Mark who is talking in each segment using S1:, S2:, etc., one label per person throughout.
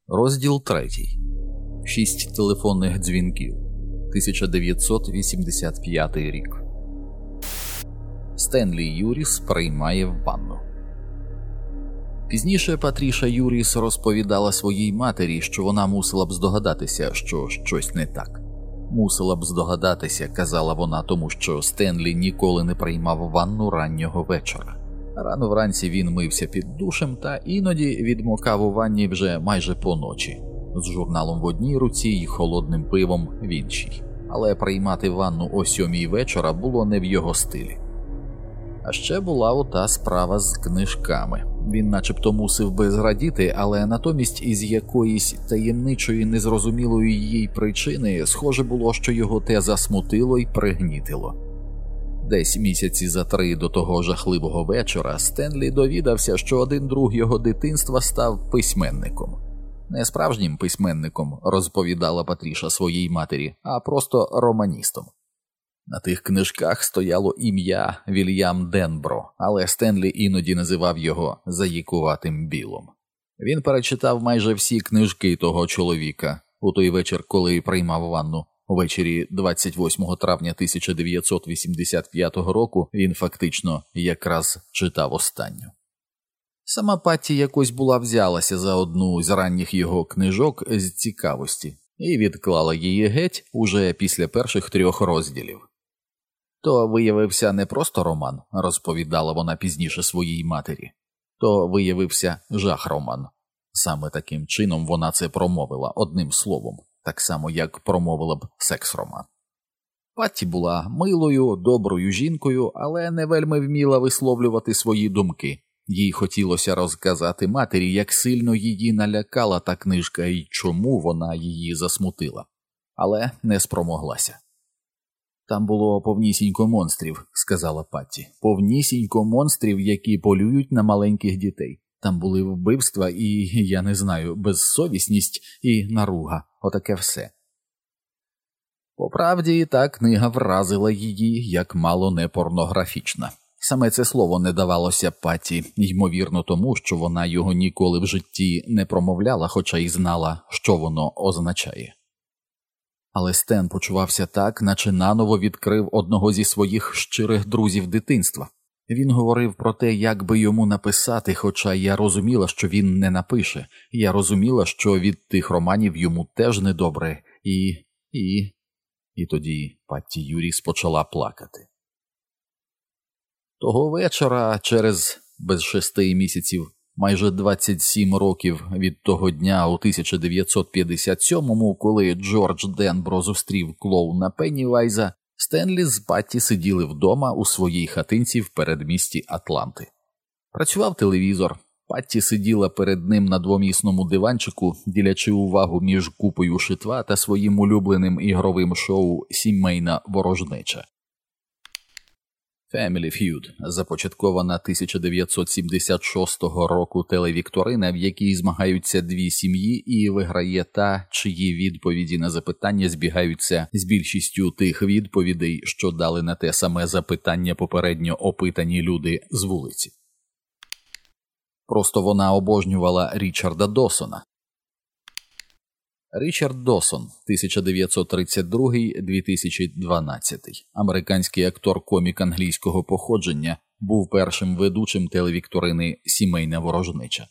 S1: Розділ 3. 6 телефонних дзвінків. 1985 рік. Стенлі Юріс приймає ванну. Пізніше Патріша Юріс розповідала своїй матері, що вона мусила б здогадатися, що щось не так. Мусила б здогадатися, казала вона, тому що Стенлі ніколи не приймав ванну раннього вечора. Рано вранці він мився під душем та іноді відмокав у ванні вже майже поночі, з журналом в одній руці і холодним пивом в іншій. Але приймати ванну о 7 вечора було не в його стилі. А ще була ота справа з книжками. Він начебто мусив би зрадіти, але натомість із якоїсь таємничої незрозумілої їй причини схоже було, що його те засмутило й пригнітило. Десь місяці за 3 до того жахливого вечора Стенлі довідався, що один друг його дитинства став письменником. Не справжнім письменником, розповідала Патріша своїй матері, а просто романістом. На тих книжках стояло ім'я Вільям Денбро, але Стенлі іноді називав його заїкуватим Білом. Він перечитав майже всі книжки того чоловіка у той вечір, коли приймав ванну. Увечері 28 травня 1985 року він фактично якраз читав останню. Сама Патті якось була взялася за одну з ранніх його книжок з цікавості і відклала її геть уже після перших 3 розділів. То виявився не просто роман, розповідала вона пізніше своїй матері, то виявився жах-роман. Саме таким чином вона це промовила одним словом, так само як промовила б секс-роман. Патті була милою, доброю жінкою, але не вельми вміла висловлювати свої думки. Їй хотілося розказати матері, як сильно її налякала та книжка і чому вона її засмутила. Але не спромоглася. «Там було повнісінько монстрів», – сказала Патті. «Повнісінько монстрів, які полюють на маленьких дітей. Там були вбивства і, я не знаю, безсовісність і наруга. Отаке все». По правді, та книга вразила її, як мало не порнографічна. Саме це слово не давалося Патті, ймовірно тому, що вона його ніколи в житті не промовляла, хоча й знала, що воно означає. Але Стен почувався так, наче наново відкрив одного зі своїх щирих друзів дитинства. Він говорив про те, як би йому написати, хоча я розуміла, що він не напише. Я розуміла, що від тих романів йому теж недобре. І тоді Патті Юріс почала плакати. Того вечора, без 6 місяців, майже 27 років від того дня у 1957-му, коли Джордж Денбро зустрів клоуна Пеннівайза, Стенлі з Патті сиділи вдома у своїй хатинці в передмісті Атланти. Працював телевізор. Патті сиділа перед ним на двомісному диванчику, ділячи увагу між купою шитва та своїм улюбленим ігровим шоу «Сімейна ворожнеча». Family Feud – започаткована 1976 року телевікторина, в якій змагаються 2 сім'ї і виграє та, чиї відповіді на запитання збігаються з більшістю тих відповідей, що дали на те саме запитання попередньо опитані люди з вулиці. Просто вона обожнювала Річарда Досона. Річард Досон, 1932-2012, американський актор-комік англійського походження, був першим ведучим телевікторини «Сімейна ворожнеча».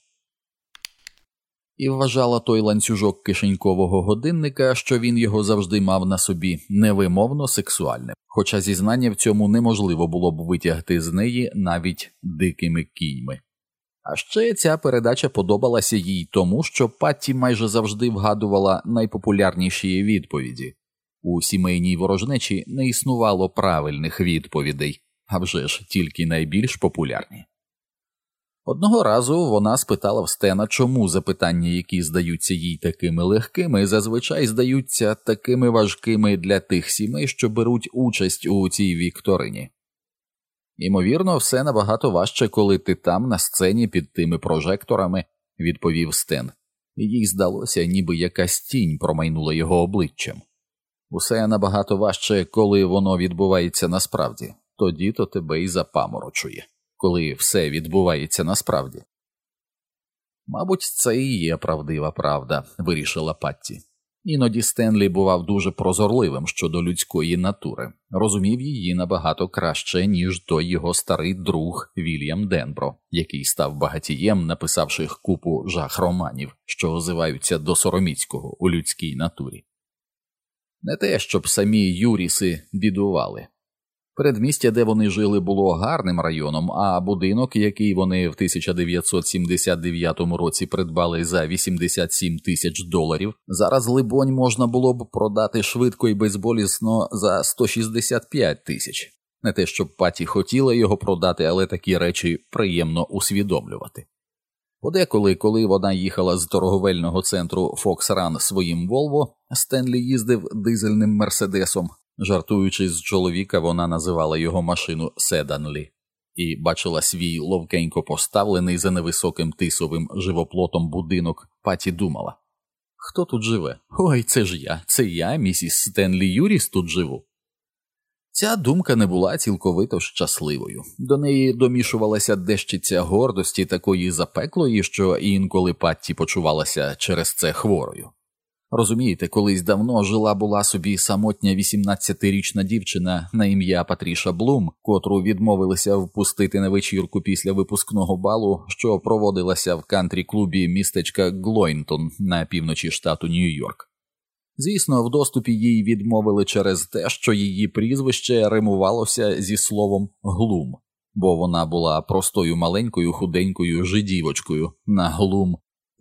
S1: І вважала той ланцюжок кишенькового годинника, що він його завжди мав на собі, невимовно сексуальним, хоча зізнання в цьому неможливо було б витягти з неї навіть дикими кіньми. А ще ця передача подобалася їй тому, що Патті майже завжди вгадувала найпопулярніші відповіді. У «Сімейній ворожнечі» не існувало правильних відповідей, а вже ж тільки найбільш популярні. Одного разу вона спитала в Стена, чому запитання, які здаються їй такими легкими, зазвичай здаються такими важкими для тих сімей, що беруть участь у цій вікторині. «Ймовірно, все набагато важче, коли ти там, на сцені, під тими прожекторами», – відповів Стен. Їй здалося, ніби якась тінь промайнула його обличчям. «Усе набагато важче, коли воно відбувається насправді. Тоді-то тебе й запаморочує, коли все відбувається насправді». Мабуть, це і є правдива правда, вирішила Патті. Іноді Стенлі бував дуже прозорливим щодо людської натури, розумів її набагато краще, ніж той його старий друг Вільям Денбро, який став багатієм, написавши купу жах-романів, що озиваються до сороміцького у людській натурі. Не те, щоб самі Юріси бідували. Передмістя, де вони жили, було гарним районом, а будинок, який вони в 1979 році придбали за $87 тисяч, зараз, либонь, можна було б продати швидко і безболісно за 165 тисяч. Не те, щоб Патті хотіла його продати, але такі речі приємно усвідомлювати. Подеколи, коли вона їхала з торговельного центру Фокс-Ран своїм Волво, Стенлі їздив дизельним Мерседесом. Жартуючи з чоловіка, вона називала його машину «Седанлі» і бачила свій ловкенько поставлений за невисоким тисовим живоплотом будинок. Патті думала: хто тут живе? Ой, це я, місіс Стенлі Юріс, тут живу. Ця думка не була цілковито щасливою. До неї домішувалася дещиця гордості такої запеклої, що інколи Патті почувалася через це хворою. Розумієте, колись давно жила-була собі самотня 18-річна дівчина на ім'я Патріша Блум, котру відмовилися впустити на вечірку після випускного балу, що проводилася в кантрі-клубі містечка Глойнтон на півночі штату Нью-Йорк. Звісно, в доступі їй відмовили через те, що її прізвище римувалося зі словом «глум», бо вона була простою маленькою худенькою жидівочкою на глум.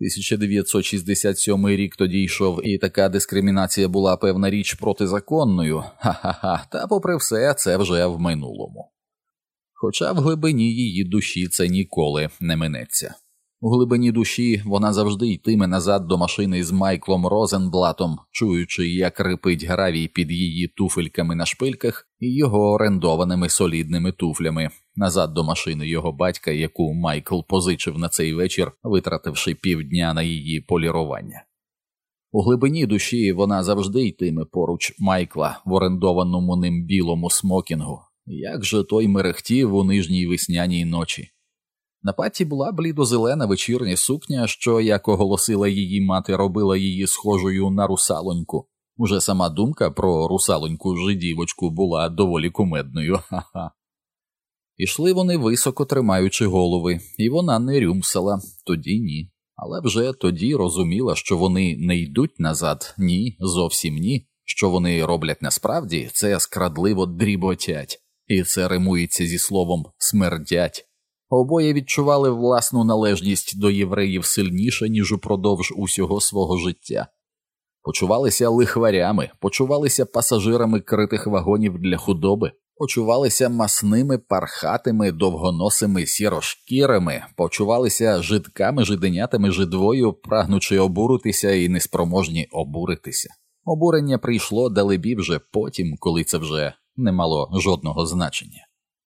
S1: 1967 рік тоді йшов, і така дискримінація була, певна річ, протизаконною. Ха-ха-ха, та попри все, це вже в минулому. Хоча в глибині її душі це ніколи не минеться. У глибині душі вона завжди йтиме назад до машини з Майклом Розенблатом, чуючи, як рипить гравій під її туфельками на шпильках і його орендованими солідними туфлями, назад до машини його батька, яку Майкл позичив на цей вечір, витративши півдня на її полірування. У глибині душі вона завжди йтиме поруч Майкла в орендованому ним білому смокінгу. Як же той мерехтів у нижній весняній ночі. На Патті була блідо-зелена вечірня сукня, що, як оголосила її мати, робила її схожою на русалоньку. Уже сама думка про русалоньку-жидівочку була доволі кумедною. Ха-ха. Ішли вони високо тримаючи голови, і вона не рюмсала, тоді ні. Але вже тоді розуміла, що вони не йдуть назад, ні, зовсім ні. Що вони роблять насправді, це скрадливо дріботять. І це римується зі словом «смердять». Обоє відчували власну належність до євреїв сильніше, ніж упродовж усього свого життя. Почувалися лихварями, почувалися пасажирами критих вагонів для худоби, почувалися масними, пархатими, довгоносими сірошкірими, почувалися жидками, жиденятами, жидвою, прагнучи обуритися і неспроможні обуритися. Обурення прийшло далебі вже потім, коли це вже не мало жодного значення.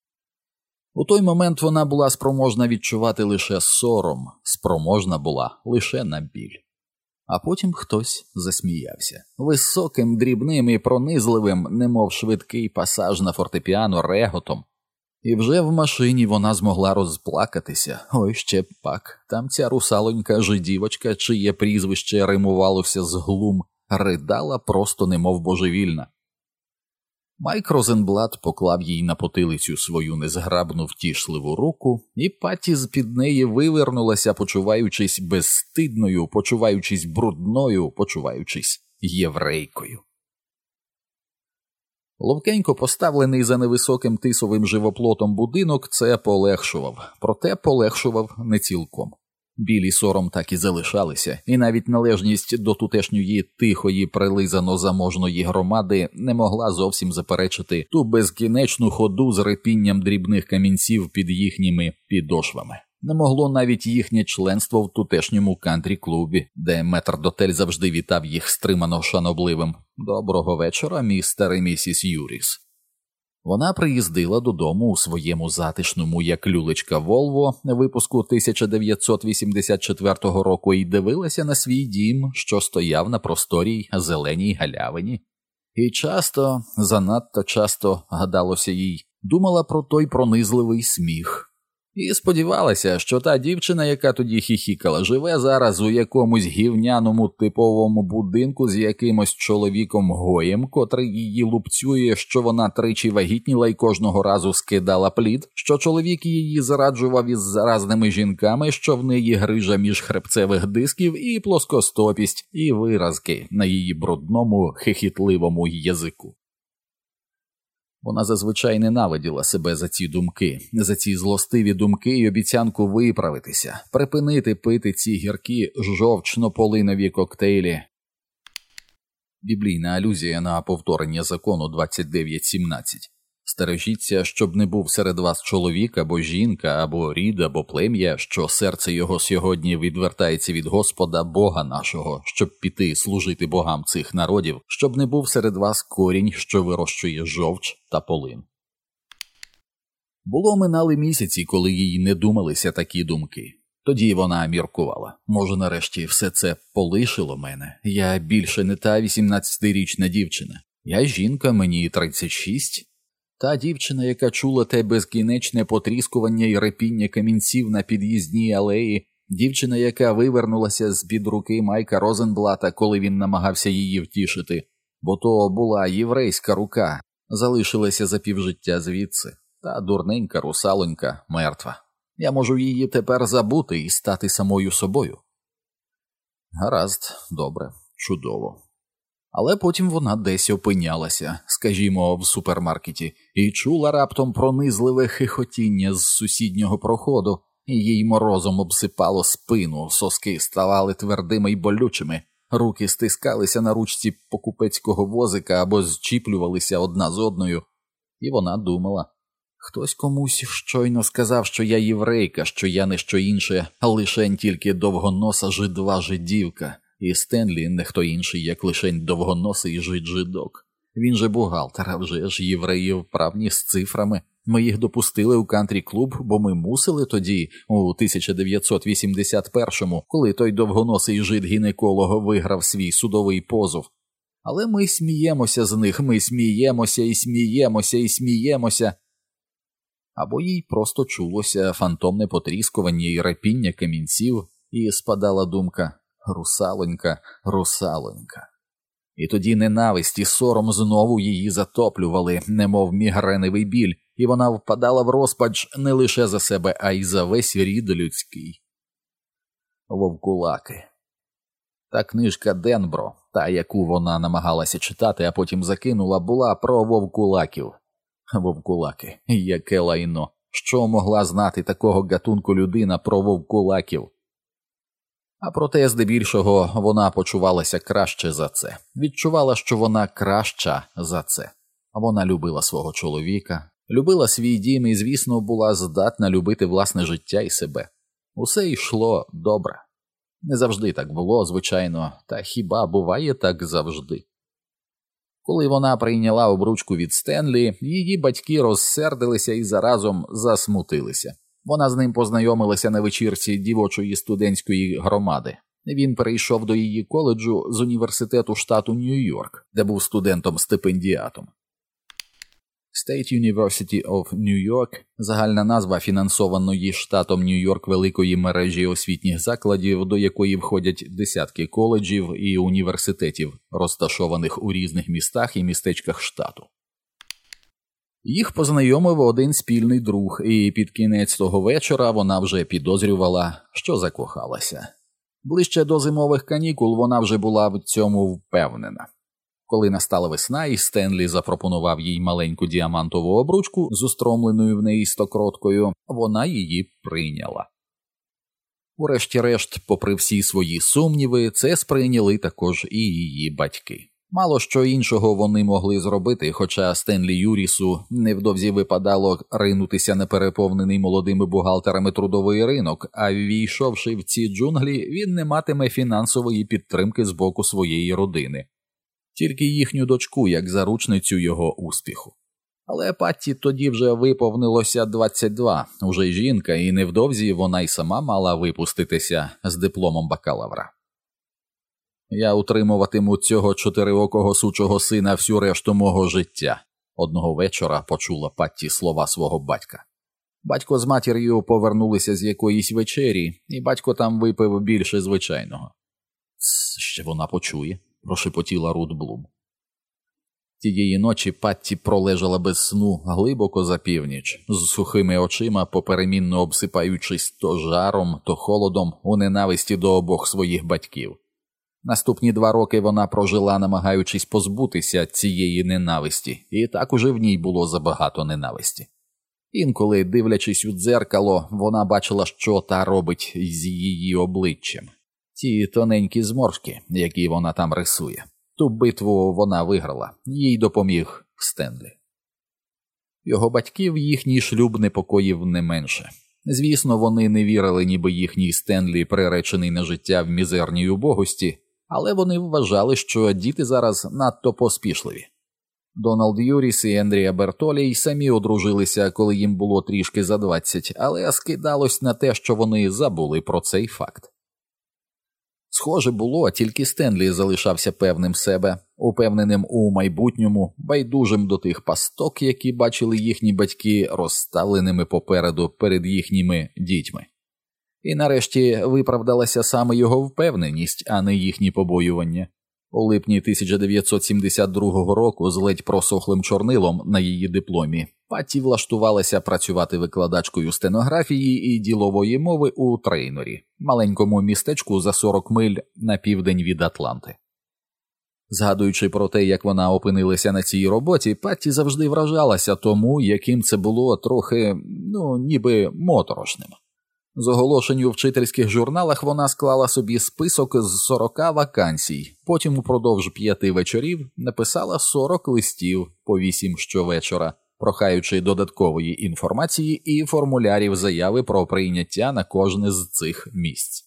S1: У той момент вона була спроможна відчувати лише сором, спроможна була лише на біль. А потім хтось засміявся. Високим, дрібним і пронизливим, немов швидкий пасаж на фортепіано реготом. І вже в машині вона змогла розплакатися. Ой, ще б пак. Там ця русалонька-жидівочка, чиє прізвище римувалося з глум, ридала просто немов божевільна. Майк Розенблат поклав їй на потилицю свою незграбну втішливу руку, і Патті з-під неї вивернулася, почуваючись безстидною, почуваючись брудною, почуваючись єврейкою. Ловкенько поставлений за невисоким тисовим живоплотом будинок це полегшував, проте полегшував не цілком. Біль і сором так і залишалися, і навіть належність до тутешньої тихої, прилизано-заможної громади не могла зовсім заперечити ту безкінечну ходу з рипінням дрібних камінців під їхніми підошвами. Не могло навіть їхнє членство в тутешньому кантрі-клубі, де метрдотель завжди вітав їх стримано шанобливим «Доброго вечора, містер і місіс Юріс». Вона приїздила додому у своєму затишному, як люлечка Волво, випуску 1984 року і дивилася на свій дім, що стояв на просторій зеленій галявині. І часто, занадто часто, гадалося їй, думала про той пронизливий сміх. І сподівалася, що та дівчина, яка тоді хіхікала, живе зараз у якомусь гівняному типовому будинку з якимось чоловіком-гоєм, котрий її лупцює, що вона тричі вагітніла і кожного разу скидала плід, що чоловік її зраджував із заразними жінками, що в неї грижа між хребцевих дисків і плоскостопість, і виразки на її брудному, хихітливому язику. Вона зазвичай ненавиділа себе за ці думки, за ці злостиві думки й обіцянку виправитися, припинити пити ці гіркі жовчно-полинові коктейлі. Біблійна алюзія на повторення закону 29.17. Стережіться, щоб не був серед вас чоловік або жінка, або рід, або плем'я, що серце його сьогодні відвертається від Господа Бога нашого, щоб піти служити богам цих народів, щоб не був серед вас корінь, що вирощує жовч та полин. Минали місяці, коли їй не думалися такі думки. Тоді вона міркувала. Може, нарешті все це полишило мене? Я більше не та 18-річна дівчина. Я жінка, мені 36. Та дівчина, яка чула те безкінечне потріскування й репіння камінців на під'їзній алеї, дівчина, яка вивернулася з-під руки Майка Розенблата, коли він намагався її втішити, бо то була єврейська рука, залишилася за півжиття звідси, та дурненька русалонька мертва. Я можу її тепер забути і стати самою собою. Гаразд, добре, чудово. Але потім вона десь опинялася, скажімо, в супермаркеті, і чула раптом пронизливе хихотіння з сусіднього проходу, і їй морозом обсипало спину, соски ставали твердими й болючими, руки стискалися на ручці покупецького возика або зчіплювалися одна з одною, і вона думала, хтось комусь щойно сказав, що я єврейка, що я не що інше, а лишень тільки довгоноса жидва жидівка. І Стенлі не хто інший, як лишень довгоносий жид-жидок. Він же бухгалтер, а вже ж євреї вправні з цифрами. Ми їх допустили у кантрі-клуб, бо ми мусили тоді, у 1981-му, коли той довгоносий жид-гінеколог виграв свій судовий позов. Але ми сміємося з них, ми сміємося і сміємося і сміємося. Або їй просто чулося фантомне потріскування і репіння камінців, і спадала думка «Русалонька, русалонька». І тоді ненависть і сором знову її затоплювали, немов мігреневий біль, і вона впадала в розпач не лише за себе, а й за весь рід людський. Вовкулаки. Та книжка Денбро, та, яку вона намагалася читати, а потім закинула, була про вовкулаків. Вовкулаки, яке лайно! Що могла знати такого гатунку людина про вовкулаків? А проте, здебільшого, вона почувалася краще за це. Відчувала, що вона краща за це. Вона любила свого чоловіка, любила свій дім і, звісно, була здатна любити власне життя і себе. Усе йшло добре. Не завжди так було, звичайно, та хіба буває так завжди? Коли вона прийняла обручку від Стенлі, її батьки розсердилися і заразом засмутилися. Вона з ним познайомилася на вечірці дівочої студентської громади. Він перейшов до її коледжу з університету штату Нью-Йорк, де був студентом-стипендіатом. State University of New York – загальна назва фінансованої штатом Нью-Йорк великої мережі освітніх закладів, до якої входять десятки коледжів і університетів, розташованих у різних містах і містечках штату. Їх познайомив один спільний друг, і під кінець того вечора вона вже підозрювала, що закохалася. Ближче до зимових канікул вона вже була в цьому впевнена. Коли настала весна і Стенлі запропонував їй маленьку діамантову обручку з устромленою в неї стокроткою, вона її прийняла. Урешті-решт, попри всі свої сумніви, це сприйняли також і її батьки. Мало що іншого вони могли зробити, хоча Стенлі Юрісу невдовзі випадало ринутися на переповнений молодими бухгалтерами трудовий ринок, а ввійшовши в ці джунглі, він не матиме фінансової підтримки з боку своєї родини. Тільки їхню дочку, як заручницю його успіху. Але Патті тоді вже виповнилося 22, уже жінка, і невдовзі вона й сама мала випуститися з дипломом бакалавра. «Я утримуватиму цього чотириокого сучого сина всю решту мого життя», – одного вечора почула Патті слова свого батька. Батько з матір'ю повернулися з якоїсь вечері, і батько там випив більше звичайного. Ще вона почує, прошепотіла Рут Блум. Тієї ночі Патті пролежала без сну глибоко за північ, з сухими очима, поперемінно обсипаючись то жаром, то холодом у ненависті до обох своїх батьків. Наступні 2 роки вона прожила, намагаючись позбутися цієї ненависті, і так уже в ній було забагато ненависті. Інколи, дивлячись у дзеркало, вона бачила, що та робить з її обличчям. Ті тоненькі зморшки, які вона там рисує. Ту битву вона виграла, їй допоміг Стенлі. Його батьків їхній шлюб непокоїв не менше. Звісно, вони не вірили, ніби їхній Стенлі приречений на життя в мізерній убогості, але вони вважали, що діти зараз надто поспішливі. Дональд Юріс і Ендрія Бертолі й самі одружилися, коли їм було трішки за 20, але скидалось на те, що вони забули про цей факт. Схоже було, тільки Стенлі залишався певним себе, упевненим у майбутньому, байдужим до тих пасток, які бачили їхні батьки розставленими попереду перед їхніми дітьми. І нарешті виправдалася саме його впевненість, а не їхні побоювання. У липні 1972 року з ледь просохлим чорнилом на її дипломі Патті влаштувалася працювати викладачкою стенографії і ділової мови у Трейнорі, маленькому містечку за 40 миль на південь від Атланти. Згадуючи про те, як вона опинилася на цій роботі, Патті завжди вражалася тому, яким це було трохи, ніби моторошним. З оголошень у вчительських журналах вона склала собі список з 40 вакансій, потім упродовж 5 вечорів написала 40 листів по 8 щовечора, прохаючи додаткової інформації і формулярів заяви про прийняття на кожне з цих місць.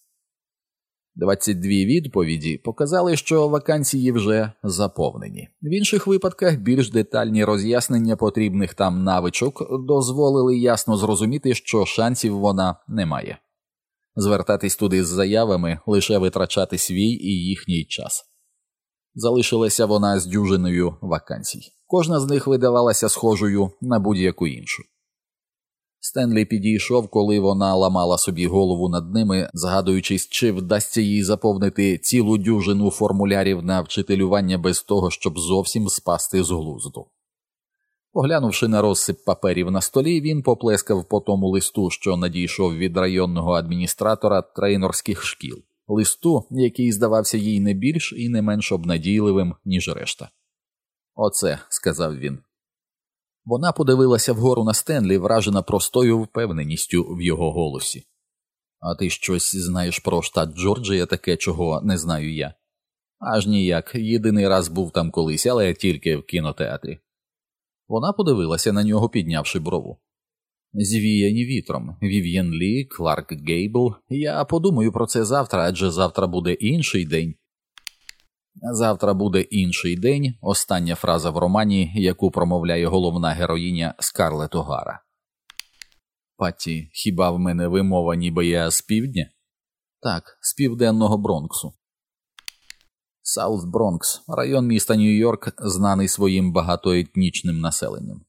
S1: 22 відповіді показали, що вакансії вже заповнені. В інших випадках більш детальні роз'яснення потрібних там навичок дозволили ясно зрозуміти, що шансів вона не має. Звертатись туди з заявами – лише витрачати свій і їхній час. Залишилася вона з дюжиною вакансій. Кожна з них видавалася схожою на будь-яку іншу. Стенлі підійшов, коли вона ламала собі голову над ними, згадуючись, чи вдасться їй заповнити цілу дюжину формулярів на вчителювання без того, щоб зовсім спасти з глузду. Поглянувши на розсип паперів на столі, він поплескав по тому листу, що надійшов від районного адміністратора трейнорських шкіл. Листу, який здавався їй не більш і не менш обнадійливим, ніж решта. «Оце», – сказав він. Вона подивилася вгору на Стенлі, вражена простою впевненістю в його голосі. «А ти щось знаєш про штат Джорджія таке, чого не знаю я?» «Аж ніяк. Єдиний раз був там колись, але тільки в кінотеатрі». Вона подивилася на нього, піднявши брову. «Звіяні вітром. Вів'єн Лі, Кларк Гейбл. Я подумаю про це завтра, адже завтра буде інший день». «Завтра буде інший день» – остання фраза в романі, яку промовляє головна героїня Скарлетт О'Гара. «Патті, хіба в мене вимова, ніби я з півдня?» «Так, з південного Бронксу». Саут Бронкс – район міста Нью-Йорк, знаний своїм багатоетнічним населенням.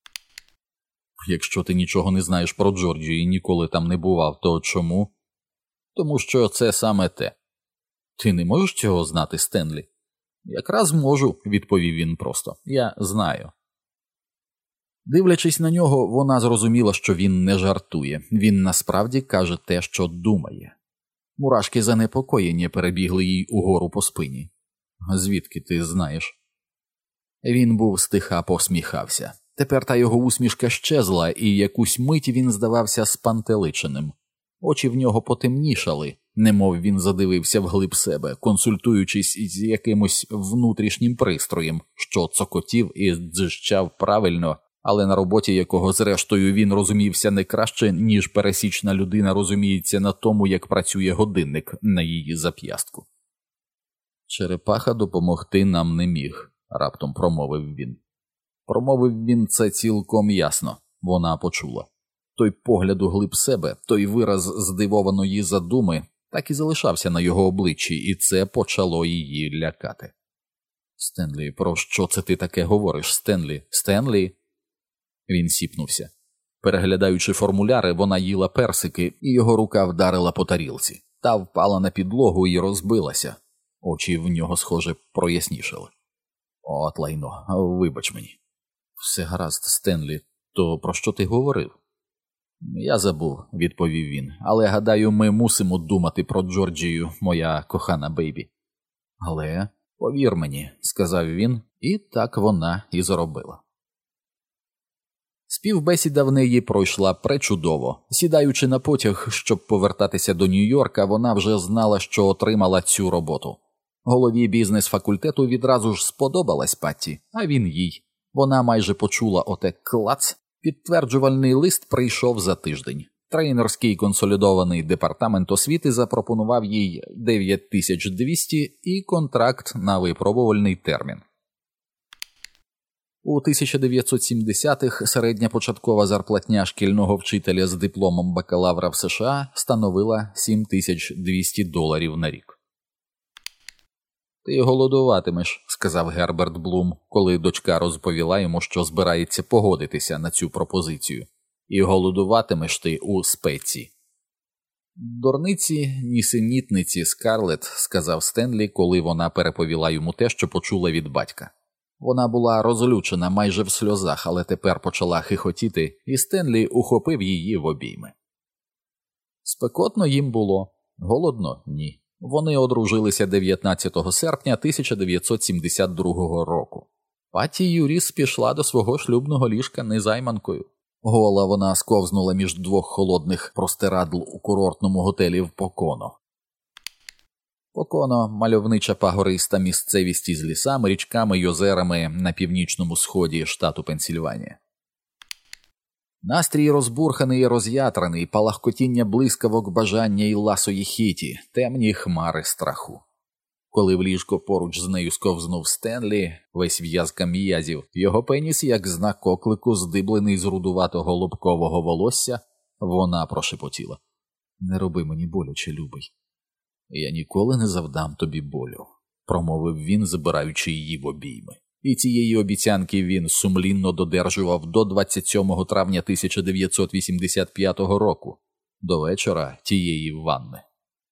S1: «Якщо ти нічого не знаєш про Джорджію і ніколи там не бував, то чому?» «Тому що це саме те». «Ти не можеш цього знати, Стенлі?» «Якраз можу», – відповів він просто. «Я знаю». Дивлячись на нього, вона зрозуміла, що він не жартує. Він насправді каже те, що думає. Мурашки занепокоєння перебігли їй угору по спині. «Звідки ти знаєш?» Він був стиха посміхався. Тепер та його усмішка щезла, і якусь мить він здавався спантеличеним. Очі в нього потемнішали, немов він задивився вглиб себе, консультуючись із якимось внутрішнім пристроєм, що цокотів і дзижчав правильно, але на роботі якого, зрештою, він розумівся не краще, ніж пересічна людина розуміється на тому, як працює годинник на її зап'ястку. «Черепаха допомогти нам не міг», – раптом промовив він. Промовив він це цілком ясно, вона почула. Той погляд у глиб себе, той вираз здивованої задуми так і залишався на його обличчі, і це почало її лякати. «Стенлі, про що це ти таке говориш, Стенлі? Стенлі?» Він сіпнувся. Переглядаючи формуляри, вона їла персики, і його рука вдарила по тарілці. Та впала на підлогу і розбилася. Очі в нього, схоже, прояснішали. От лайно, вибач мені. Все гаразд, Стенлі, то про що ти говорив? Я забув, відповів він, але гадаю, ми мусимо думати про Джорджію, моя кохана бейбі. Але, повір мені, сказав він, і так вона і зробила. Співбесіда в неї пройшла пречудово. Сідаючи на потяг, щоб повертатися до Нью-Йорка, вона вже знала, що отримала цю роботу. Голові бізнес-факультету відразу ж сподобалась Патті, а він їй. Вона майже почула оте клац. Підтверджувальний лист прийшов за тиждень. Трейнерський консолідований департамент освіти запропонував їй 9200 і контракт на випробувальний термін. У 1970-х середня початкова зарплатня шкільного вчителя з дипломом бакалавра в США становила $7200 на рік. «Ти голодуватимеш», – сказав Герберт Блум, коли дочка розповіла йому, що збирається погодитися на цю пропозицію. «І голодуватимеш ти у спеці». «Дурниці, нісенітниці, Скарлетт», – сказав Стенлі, коли вона переповіла йому те, що почула від батька. Вона була розлючена майже в сльозах, але тепер почала хихотіти, і Стенлі ухопив її в обійми. Спекотно їм було, голодно – ні. Вони одружилися 19 серпня 1972 року. Патті Юріс пішла до свого шлюбного ліжка незайманкою. Гола вона сковзнула між двох холодних простирадл у курортному готелі в Поконо. Поконо – мальовнича пагориста місцевість із лісами, річками й озерами на північному сході штату Пенсільванія. Настрій розбурханий і роз'ятраний, палахкотіння блискавок бажання і ласої хіті, темні хмари страху. Коли в ліжко поруч з нею сковзнув Стенлі, весь в'язка м'язів, його пеніс, як знак оклику, здиблений з рудуватого лобкового волосся, вона прошепотіла. «Не роби мені боляче, любий». «Я ніколи не завдам тобі болю», – промовив він, забираючи її в обійми. І цієї обіцянки він сумлінно додержував до 27 травня 1985 року, до вечора тієї ванни.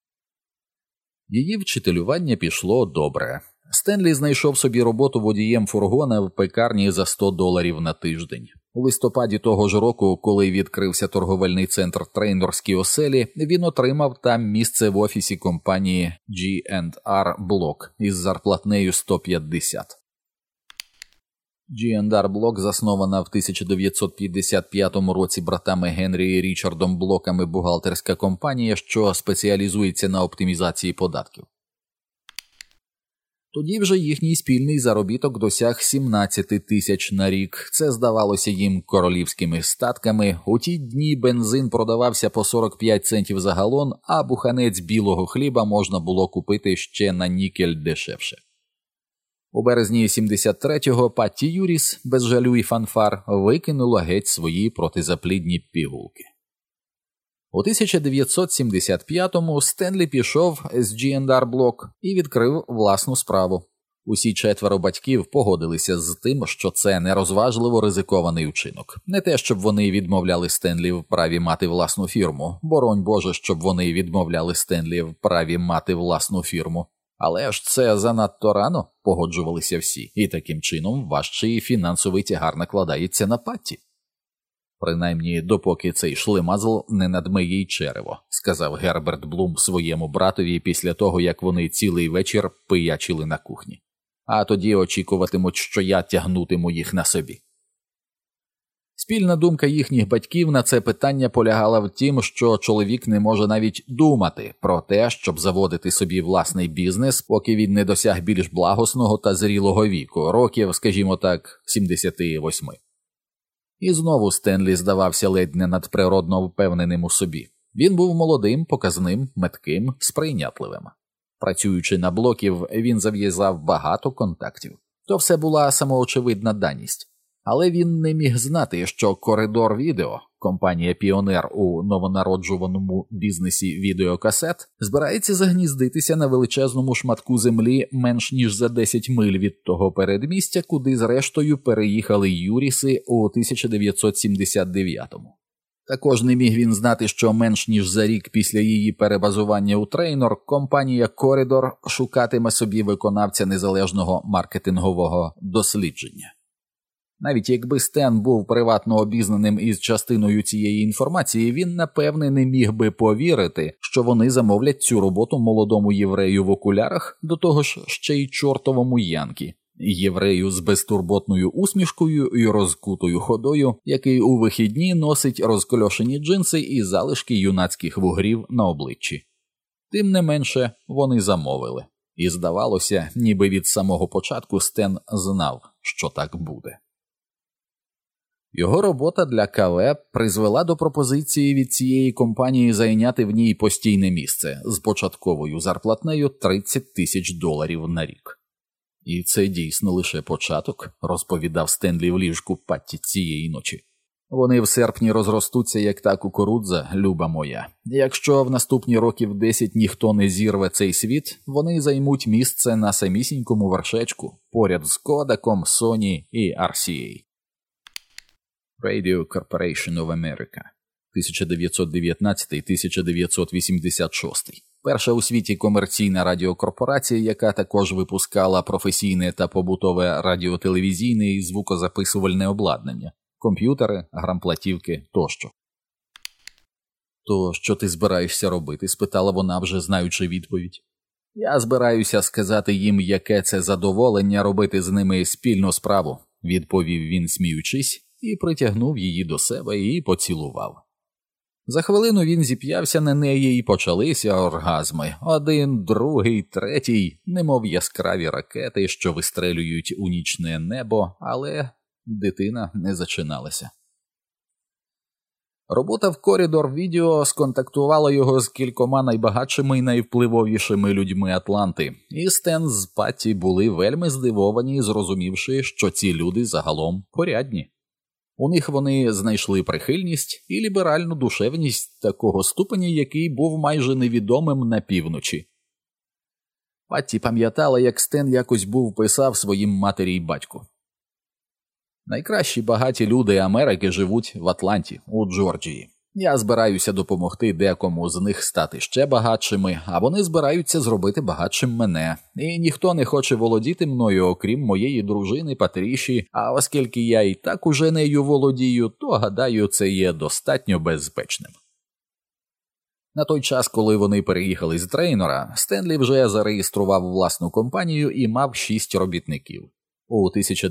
S1: Її вчителювання пішло добре. Стенлі знайшов собі роботу водієм фургона в пекарні за $100 на тиждень. У листопаді того ж року, коли відкрився торговельний центр Трейнерські оселі, він отримав там місце в офісі компанії G&R Block із зарплатнею $150. G&R Block заснована в 1955 році братами Генрі і Річардом Блоками бухгалтерська компанія, що спеціалізується на оптимізації податків. Тоді вже їхній спільний заробіток досяг 17 тисяч на рік. Це здавалося їм королівськими статками. У ті дні бензин продавався по 45 центів за галон, а буханець білого хліба можна було купити ще на нікель дешевше. У березні 73-го Патті Юріс, без жалю і фанфар, викинула геть свої протизаплідні пігулки. У 1975-му Стенлі пішов з G&R Block і відкрив власну справу. Усі четверо батьків погодилися з тим, що це нерозважливо ризикований учинок. Не те, щоб вони відмовляли Стенлі в праві мати власну фірму. Боронь Боже, щоб вони відмовляли Стенлі в праві мати власну фірму. Але ж це занадто рано, погоджувалися всі, і таким чином важчий фінансовий тягар накладається на Патті. «Принаймні, допоки цей шлемазл не надме їй черево», – сказав Герберт Блум своєму братові після того, як вони цілий вечір пиячили на кухні. «А тоді очікуватимуть, що я тягнутиму їх на собі». Спільна думка їхніх батьків на це питання полягала в тім, що чоловік не може навіть думати про те, щоб заводити собі власний бізнес, поки він не досяг більш благосного та зрілого віку, років, скажімо так, 78. І знову Стенлі здавався ледь не надприродно впевненим у собі. Він був молодим, показним, метким, сприйнятливим. Працюючи на блоків, він зав'язав багато контактів. То все була самоочевидна даність. Але він не міг знати, що Коридор Відео, компанія «Піонер» у новонароджуваному бізнесі відеокасет, збирається загніздитися на величезному шматку землі менш ніж за 10 миль від того передмістя, куди зрештою переїхали Юріси у 1979-му. Також не міг він знати, що менш ніж за рік після її перебазування у Трейнор компанія Corridor шукатиме собі виконавця незалежного маркетингового дослідження. Навіть якби Стен був приватно обізнаним із частиною цієї інформації, він, напевне, не міг би повірити, що вони замовлять цю роботу молодому єврею в окулярах, до того ж ще й чортовому Янкі, єврею з безтурботною усмішкою і розкутою ходою, який у вихідні носить розкольошені джинси і залишки юнацьких вугрів на обличчі. Тим не менше, вони замовили. І здавалося, ніби від самого початку Стен знав, що так буде. Його робота для КВ призвела до пропозиції від цієї компанії зайняти в ній постійне місце з початковою зарплатнею $30,000 на рік. І це дійсно лише початок, розповідав Стенлі в ліжку Патті цієї ночі. Вони в серпні розростуться, як та кукурудза, люба моя. Якщо в наступні років 10 ніхто не зірве цей світ, вони займуть місце на самісінькому вершечку, поряд з Кодаком, Sony і RCA. Radio Corporation of America, 1919-1986. Перша у світі комерційна радіокорпорація, яка також випускала професійне та побутове радіотелевізійне і звукозаписувальне обладнання, комп'ютери, грамплатівки тощо. «То що ти збираєшся робити?» – спитала вона, вже знаючи відповідь. «Я збираюся сказати їм, яке це задоволення робити з ними спільну справу», – відповів він, сміючись, і притягнув її до себе і поцілував. За хвилину він зіп'явся на неї і почалися оргазми. Один, другий, третій, немов яскраві ракети, що вистрелюють у нічне небо, але дитина не зачиналася. Робота в Corridor Video сконтактувала його з кількома найбагатшими і найвпливовішими людьми Атланти, і Стен з Патті були вельми здивовані, зрозумівши, що ці люди загалом порядні. У них вони знайшли прихильність і ліберальну душевність такого ступеня, який був майже невідомим на півночі. Патті пам'ятала, як Стен якось був писав своїм матері й батьку. «Найкращі багаті люди Америки живуть в Атланті, у Джорджії. Я збираюся допомогти декому з них стати ще багатшими, а вони збираються зробити багатшим мене. І ніхто не хоче володіти мною, окрім моєї дружини Патріші, а оскільки я і так уже нею володію, то, гадаю, це є достатньо безпечним». На той час, коли вони переїхали з Трейнора, Стенлі вже зареєстрував власну компанію і мав 6 робітників. У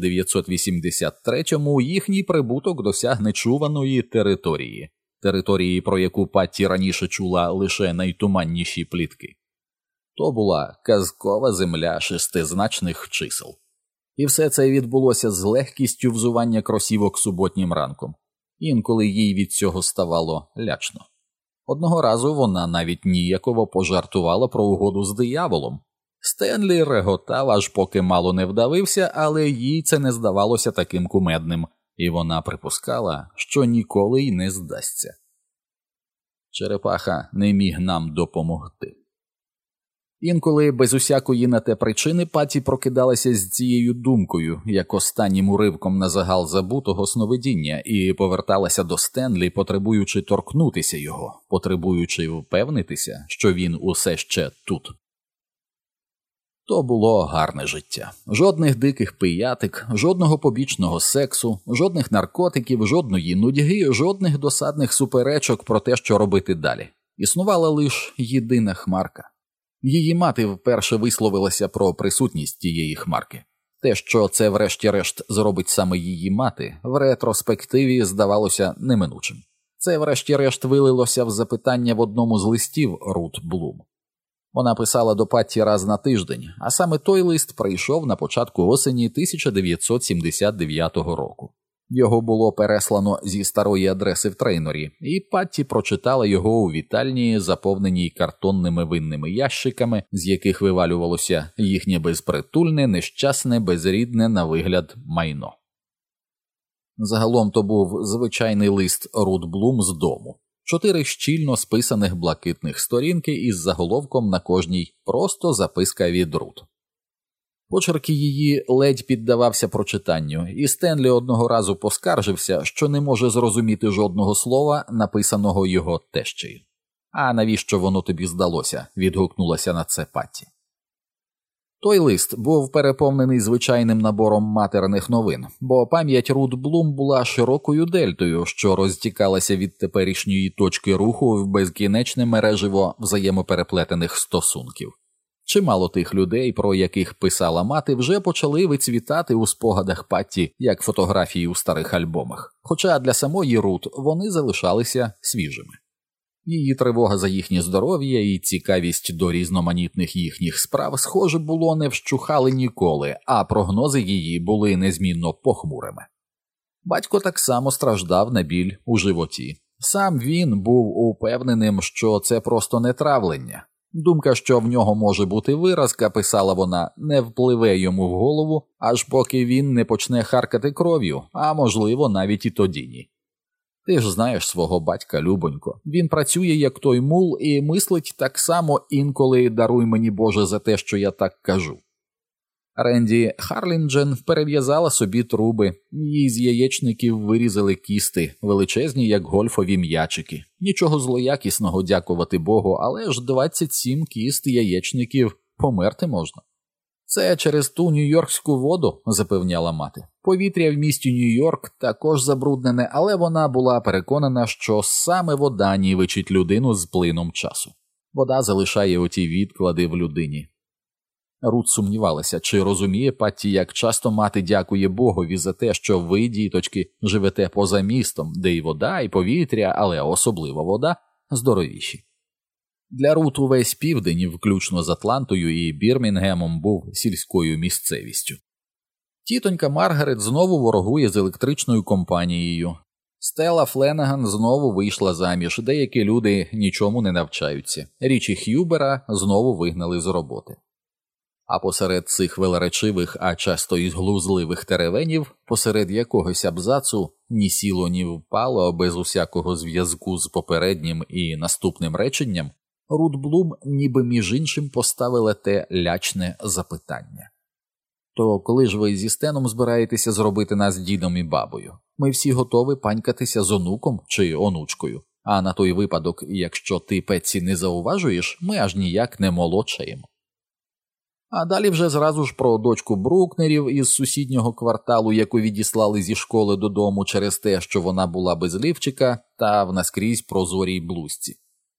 S1: 1983-му їхній прибуток досяг нечуваної території, про яку Патті раніше чула лише найтуманніші плітки. То була казкова земля шестизначних чисел. І все це відбулося з легкістю взування кросівок суботнім ранком. Інколи їй від цього ставало лячно. Одного разу вона навіть ніяково пожартувала про угоду з дияволом. Стенлі реготав, аж поки мало не вдавився, але їй це не здавалося таким кумедним, і вона припускала, що ніколи й не здасться. Черепаха не міг нам допомогти. Інколи без усякої на те причини Патті прокидалася з цією думкою, як останнім уривком на загал забутого сновидіння, і поверталася до Стенлі, потребуючи торкнутися його, потребуючи впевнитися, що він усе ще тут. То було гарне життя. Жодних диких пиятик, жодного побічного сексу, жодних наркотиків, жодної нудьги, жодних досадних суперечок про те, що робити далі. Існувала лише єдина хмарка. Її мати вперше висловилася про присутність тієї хмарки. Те, що це врешті-решт зробить саме її мати, в ретроспективі здавалося неминучим. Це врешті-решт вилилося в запитання в одному з листів Рут Блум. Вона писала до Патті раз на тиждень, а саме той лист прийшов на початку осені 1979 року. Його було переслано зі старої адреси в Трейнорі, і Патті прочитала його у вітальні, заповненій картонними винними ящиками, з яких вивалювалося їхнє безпритульне, нещасне, безрідне на вигляд майно. Загалом то був звичайний лист Рут Блум з дому. 4 щільно списаних блакитних сторінки із заголовком на кожній «Просто записка від Рут». Почерк її ледь піддавався прочитанню, і Стенлі одного разу поскаржився, що не може зрозуміти жодного слова, написаного його тещею. «А навіщо воно тобі здалося?» – відгукнулася на це Патті. Той лист був переповнений звичайним набором матерних новин, бо пам'ять Рут Блум була широкою дельтою, що розтікалася від теперішньої точки руху в безкінечне мереживо взаємопереплетених стосунків. Чимало тих людей, про яких писала мати, вже почали вицвітати у спогадах Патті, як фотографії у старих альбомах, хоча для самої Рут вони залишалися свіжими. Її тривога за їхнє здоров'я і цікавість до різноманітних їхніх справ, схоже, було не вщухали ніколи, а прогнози її були незмінно похмурими. Батько так само страждав на біль у животі. Сам він був упевненим, що це просто нетравлення. Думка, що в нього може бути виразка, писала вона, не впливе йому в голову, аж поки він не почне харкати кров'ю, а можливо навіть і тоді ні. Ти ж знаєш свого батька, любонько. Він працює як той мул і мислить так само інколи, даруй мені Боже за те, що я так кажу. Ренді Харлінджен перев'язала собі труби, їй з яєчників вирізали кісти, величезні, як гольфові м'ячики. Нічого злоякісного, дякувати Богу, але ж 27 кіст яєчників померти можна. Це через ту нью-йоркську воду, запевняла мати. Повітря в місті Нью-Йорк також забруднене, але вона була переконана, що саме вода нівечить людину з плином часу. Вода залишає оті відклади в людині. Рут сумнівалася, чи розуміє Патті, як часто мати дякує Богові за те, що ви, діточки, живете поза містом, де і вода, і повітря, але особливо вода, здоровіші. Для Рут увесь південь, включно з Атлантою і Бірмінгемом, був сільською місцевістю. Тітонька Маргарет знову ворогує з електричною компанією. Стелла Фленаган знову вийшла заміж, деякі люди нічому не навчаються. Річі Х'юбера знову вигнали з роботи. А посеред цих велеречивих, а часто і глузливих теревенів, посеред якогось абзацу, ні сіло, ні впало, без усякого зв'язку з попереднім і наступним реченням, Рут Блум ніби між іншим поставила те лячне запитання. То коли ж ви зі Стеном збираєтеся зробити нас дідом і бабою? Ми всі готові панькатися з онуком чи онучкою, а на той випадок, якщо ти, Петсі, не зауважуєш, ми аж ніяк не молодшаємо. А далі вже зразу ж про дочку Брукнерів із сусіднього кварталу, яку відіслали зі школи додому через те, що вона була без лівчика, та в наскрізь прозорій блузці.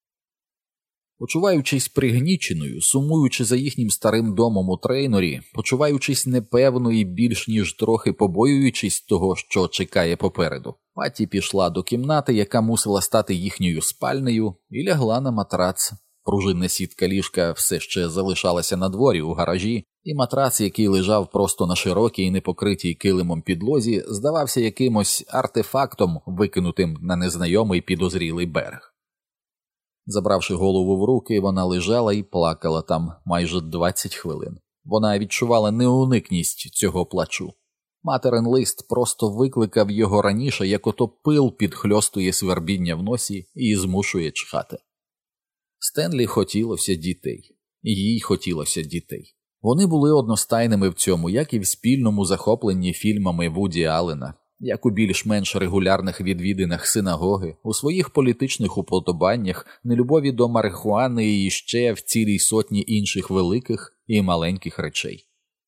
S1: Почуваючись пригніченою, сумуючи за їхнім старим домом у Трейнорі, почуваючись непевно і більш ніж трохи побоюючись того, що чекає попереду, Патті пішла до кімнати, яка мусила стати їхньою спальнею, і лягла на матрац. Пружинна сітка ліжка все ще залишалася на дворі у гаражі, і матрац, який лежав просто на широкій і непокритій килимом підлозі, здавався якимось артефактом, викинутим на незнайомий підозрілий берег. Забравши голову в руки, вона лежала і плакала там майже 20 хвилин. Вона відчувала неуникність цього плачу. Материн лист просто викликав його раніше, як ото пил підхльостує свербіння в носі і змушує чхати. Стенлі хотілося дітей. Їй хотілося дітей. Вони були одностайними в цьому, як і в спільному захопленні фільмами Вуді Аллена, як у більш-менш регулярних відвідинах синагоги, у своїх політичних уподобаннях, нелюбові до марихуани і ще в цілій сотні інших великих і маленьких речей.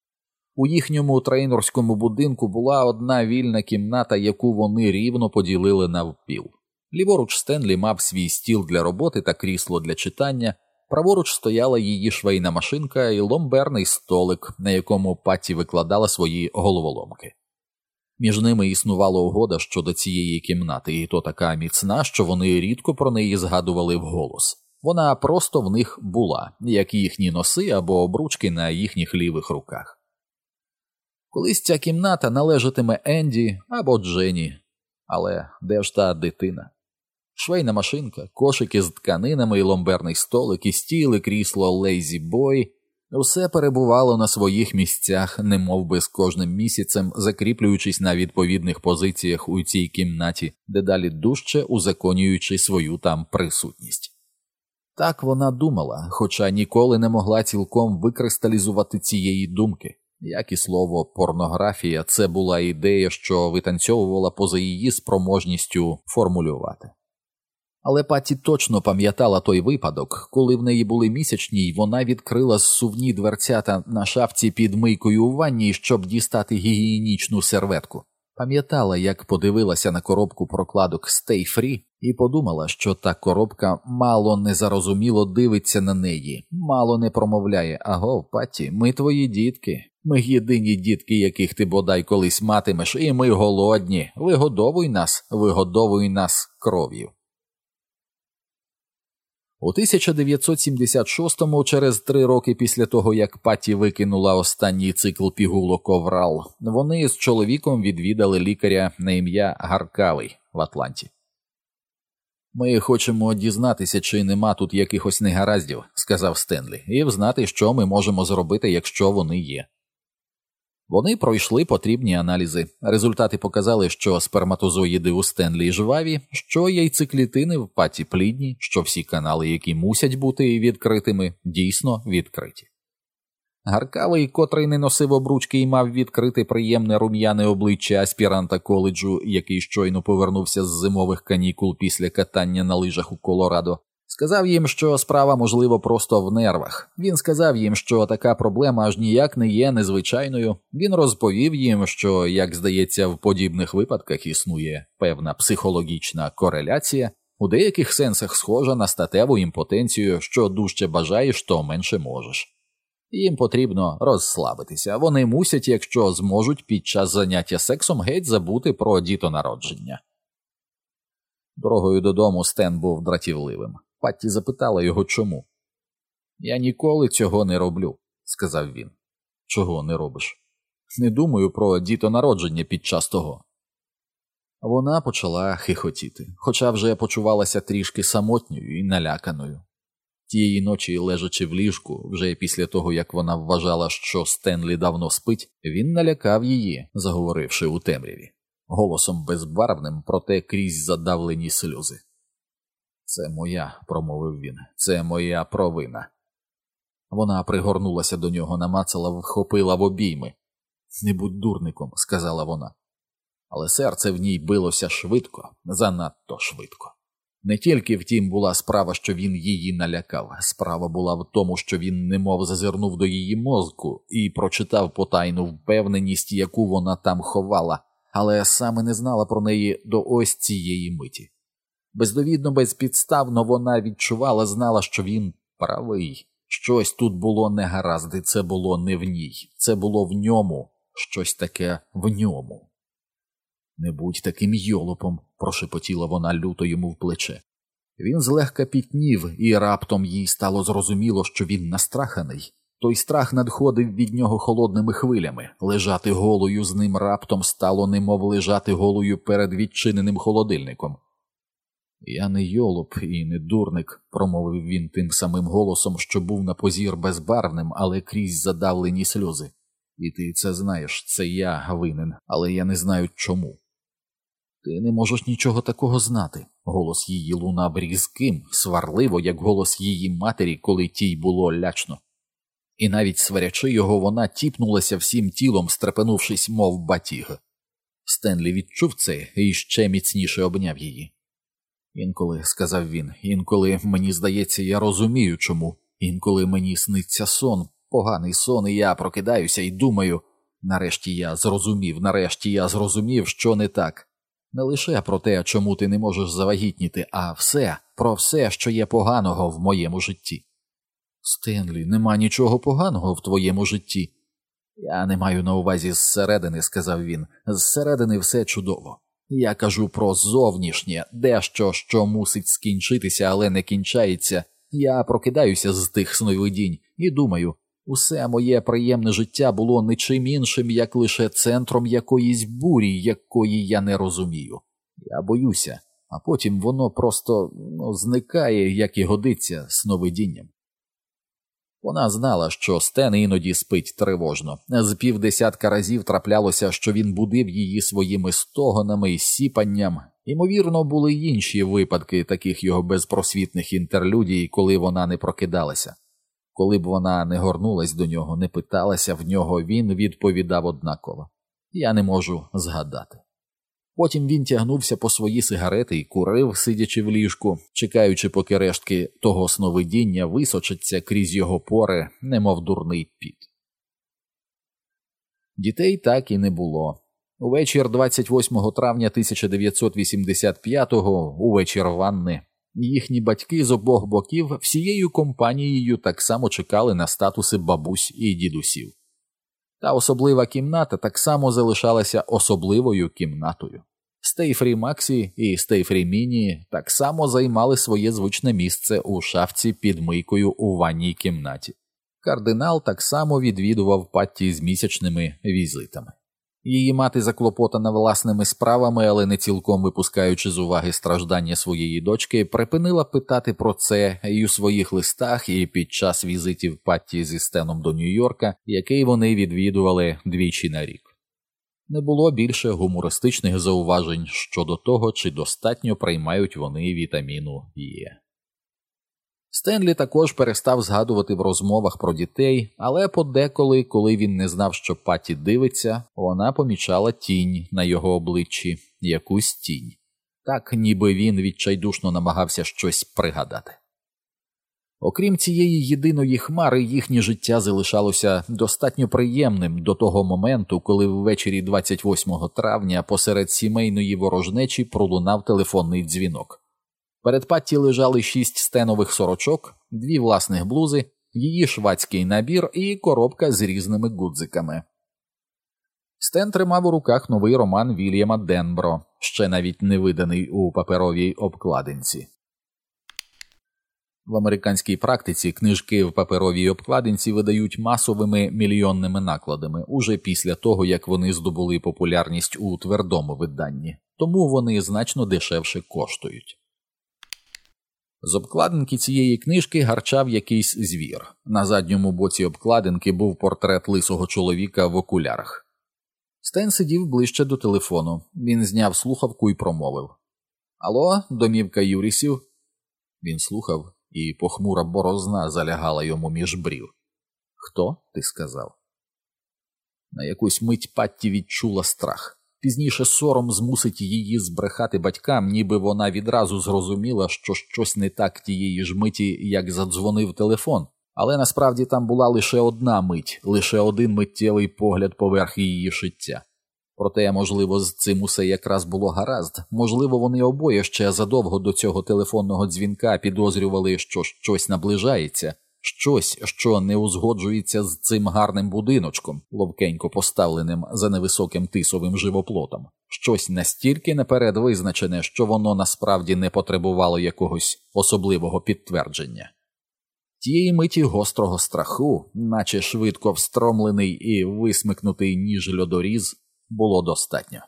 S1: У їхньому трейнорському будинку була одна вільна кімната, яку вони рівно поділили навпіл. Ліворуч Стенлі мав свій стіл для роботи та крісло для читання, праворуч стояла її швейна машинка і ломберний столик, на якому Патті викладала свої головоломки. Між ними існувала угода щодо цієї кімнати, і то така міцна, що вони рідко про неї згадували вголос. Вона просто в них була, як їхні носи або обручки на їхніх лівих руках. Колись ця кімната належатиме Енді або Дженні, але де ж та дитина? Швейна машинка, кошики з тканинами і ломберний столик, і стіл, і крісло Лейзі Бой – усе перебувало на своїх місцях, немовби з кожним місяцем, закріплюючись на відповідних позиціях у цій кімнаті, дедалі дужче узаконюючи свою там присутність. Так вона думала, хоча ніколи не могла цілком викристалізувати цієї думки. Як і слово «порнографія» – це була ідея, що витанцьовувала поза її спроможністю формулювати. Але Патті точно пам'ятала той випадок, коли в неї були місячні, й вона відкрила зсувні дверцята на шафці під мийкою у ванні, щоб дістати гігієнічну серветку. Пам'ятала, як подивилася на коробку прокладок «Stay Free» і подумала, що та коробка мало незарозуміло дивиться на неї, мало не промовляє: «Агов, Патті, ми твої дітки, ми єдині дітки, яких ти бодай колись матимеш, і ми голодні, вигодовуй нас кров'ю». У 1976-му, через 3 роки після того, як Патті викинула останній цикл пігулок Оврал, вони з чоловіком відвідали лікаря на ім'я Гаркавий в Атланті. «Ми хочемо дізнатися, чи нема тут якихось негараздів», – сказав Стенлі, – «і взнати, що ми можемо зробити, якщо вони є». Вони пройшли потрібні аналізи. Результати показали, що сперматозоїди у Стенлі жваві, що яйцеклітини в Патті плідні, що всі канали, які мусять бути відкритими, дійсно відкриті. Гаркавий, котрий не носив обручки і мав відкрити приємне рум'яне обличчя аспіранта коледжу, який щойно повернувся з зимових канікул після катання на лижах у Колорадо, сказав їм, що справа, можливо, просто в нервах. Він сказав їм, що така проблема аж ніяк не є незвичайною. Він розповів їм, що, як здається, в подібних випадках існує певна психологічна кореляція, у деяких сенсах схожа на статеву імпотенцію, що дужче бажаєш, то менше можеш. Їм потрібно розслабитися. Вони мусять, якщо зможуть, під час заняття сексом геть забути про дітонародження. Дорогою додому Стен був дратівливим. Патті запитала його, чому. «Я ніколи цього не роблю», – сказав він. «Чого не робиш?» «Не думаю про дітонародження під час того». Вона почала хихотіти, хоча вже почувалася трішки самотньою і наляканою. Тієї ночі, лежачи в ліжку, вже після того, як вона вважала, що Стенлі давно спить, він налякав її, заговоривши у темряві, голосом безбарвним, проте крізь задавлені сльози. «Це моя», – промовив він, – «це моя провина». Вона пригорнулася до нього, намацала, вхопила в обійми. «Не будь дурником», – сказала вона. Але серце в ній билося швидко, занадто швидко. Не тільки втім була справа, що він її налякав. Справа була в тому, що він немов зазирнув до її мозку і прочитав потайну впевненість, яку вона там ховала, але саме не знала про неї до ось цієї миті. Бездовідно, безпідставно вона відчувала, знала, що він правий. Щось тут було негаразд, це було не в ній, це було в ньому, щось таке в ньому. «Не будь таким йолопом», – прошепотіла вона люто йому в плече. Він злегка пітнів, і раптом їй стало зрозуміло, що він настраханий. Той страх надходив від нього холодними хвилями. Лежати голою з ним раптом стало немов лежати голою перед відчиненим холодильником. «Я не йолоп і не дурник», – промовив він тим самим голосом, що був на позір безбарвним, але крізь задавлені сльози. «І ти це знаєш, це я винен, але я не знаю чому». «Ти не можеш нічого такого знати», – голос її лунав різким, сварливо, як голос її матері, коли тій було лячно. І навіть сварячи його, вона тіпнулася всім тілом, стрепенувшись, мов батіг. Стенлі відчув це і ще міцніше обняв її. «Інколи», – сказав він, – «інколи, мені здається, я розумію чому. Інколи мені сниться сон, поганий сон, і я прокидаюся і думаю, нарешті я зрозумів, що не так. Не лише про те, чому ти не можеш завагітніти, а про все, що є поганого в моєму житті». «Стенлі, нема нічого поганого в твоєму житті». «Я не маю на увазі зсередини», – сказав він. «Зсередини все чудово. Я кажу про зовнішнє, дещо, що мусить скінчитися, але не кінчається. Я прокидаюся з тих сновидінь і думаю, усе моє приємне життя було нічим іншим, як лише центром якоїсь бурі, якої я не розумію. Я боюся, а потім воно просто зникає, як і годиться, сновидінням». Вона знала, що Стен іноді спить тривожно. З 50 разів траплялося, що він будив її своїми стогонами і сіпанням. Ймовірно, були й інші випадки таких його безпросвітних інтерлюдій, коли вона не прокидалася. Коли б вона не горнулась до нього, не питалася в нього, він відповідав однаково: «Я не можу згадати». Потім він тягнувся по свої сигарети і курив, сидячи в ліжку, чекаючи, поки рештки того сновидіння височаться крізь його пори, немов дурний піт. Дітей так і не було. Увечір 28 травня 1985-го, увечір ванни, їхні батьки з обох боків всією компанією так само чекали на статуси бабусь і дідусів. Та особлива кімната так само залишалася особливою кімнатою. Стейфрі Максі і Стейфрі Міні так само займали своє звичне місце у шафці під мийкою у ванній кімнаті. Кардинал так само відвідував Патті з місячними візитами. Її мати, заклопотана власними справами, але не цілком випускаючи з уваги страждання своєї дочки, припинила питати про це і у своїх листах, і під час візитів Патті зі Стеном до Нью-Йорка, який вони відвідували двічі на рік. Не було більше гумористичних зауважень щодо того, чи достатньо приймають вони вітаміну Е. Стенлі також перестав згадувати в розмовах про дітей, але подеколи, коли він не знав, що Патті дивиться, вона помічала тінь на його обличчі, якусь тінь. Так, ніби він відчайдушно намагався щось пригадати. Окрім цієї єдиної хмари, їхнє життя залишалося достатньо приємним до того моменту, коли ввечері 28 травня посеред сімейної ворожнечі пролунав телефонний дзвінок. Перед Патті лежали 6 стенових сорочок, 2 власних блузи, її швадський набір і коробка з різними гудзиками. Стен тримав у руках новий роман Вільяма Денбро, ще навіть не виданий у паперовій обкладинці. В американській практиці книжки в паперовій обкладинці видають масовими мільйонними накладами уже після того, як вони здобули популярність у твердому виданні, тому вони значно дешевше коштують. З обкладинки цієї книжки гарчав якийсь звір. На задньому боці обкладинки був портрет лисого чоловіка в окулярах. Стен сидів ближче до телефону. Він зняв слухавку і промовив: «Алло, домівка Юрісів?» Він слухав, і похмура борозна залягала йому між брів. «Хто?» – ти сказав. На якусь мить Патті відчула страх. Пізніше сором змусить її збрехати батькам, ніби вона відразу зрозуміла, що щось не так тієї ж миті, як задзвонив телефон. Але насправді там була лише одна мить, лише один миттєвий погляд поверх її шиття. Проте, можливо, з цим усе якраз було гаразд. Можливо, вони обоє ще задовго до цього телефонного дзвінка підозрювали, що щось наближається. Щось, що не узгоджується з цим гарним будиночком, ловкенько поставленим за невисоким тисовим живоплотом. Щось настільки наперед визначене, що воно насправді не потребувало якогось особливого підтвердження. Тієї миті гострого страху, наче швидко встромлений і висмикнутий ніж льодоріз, було достатньо.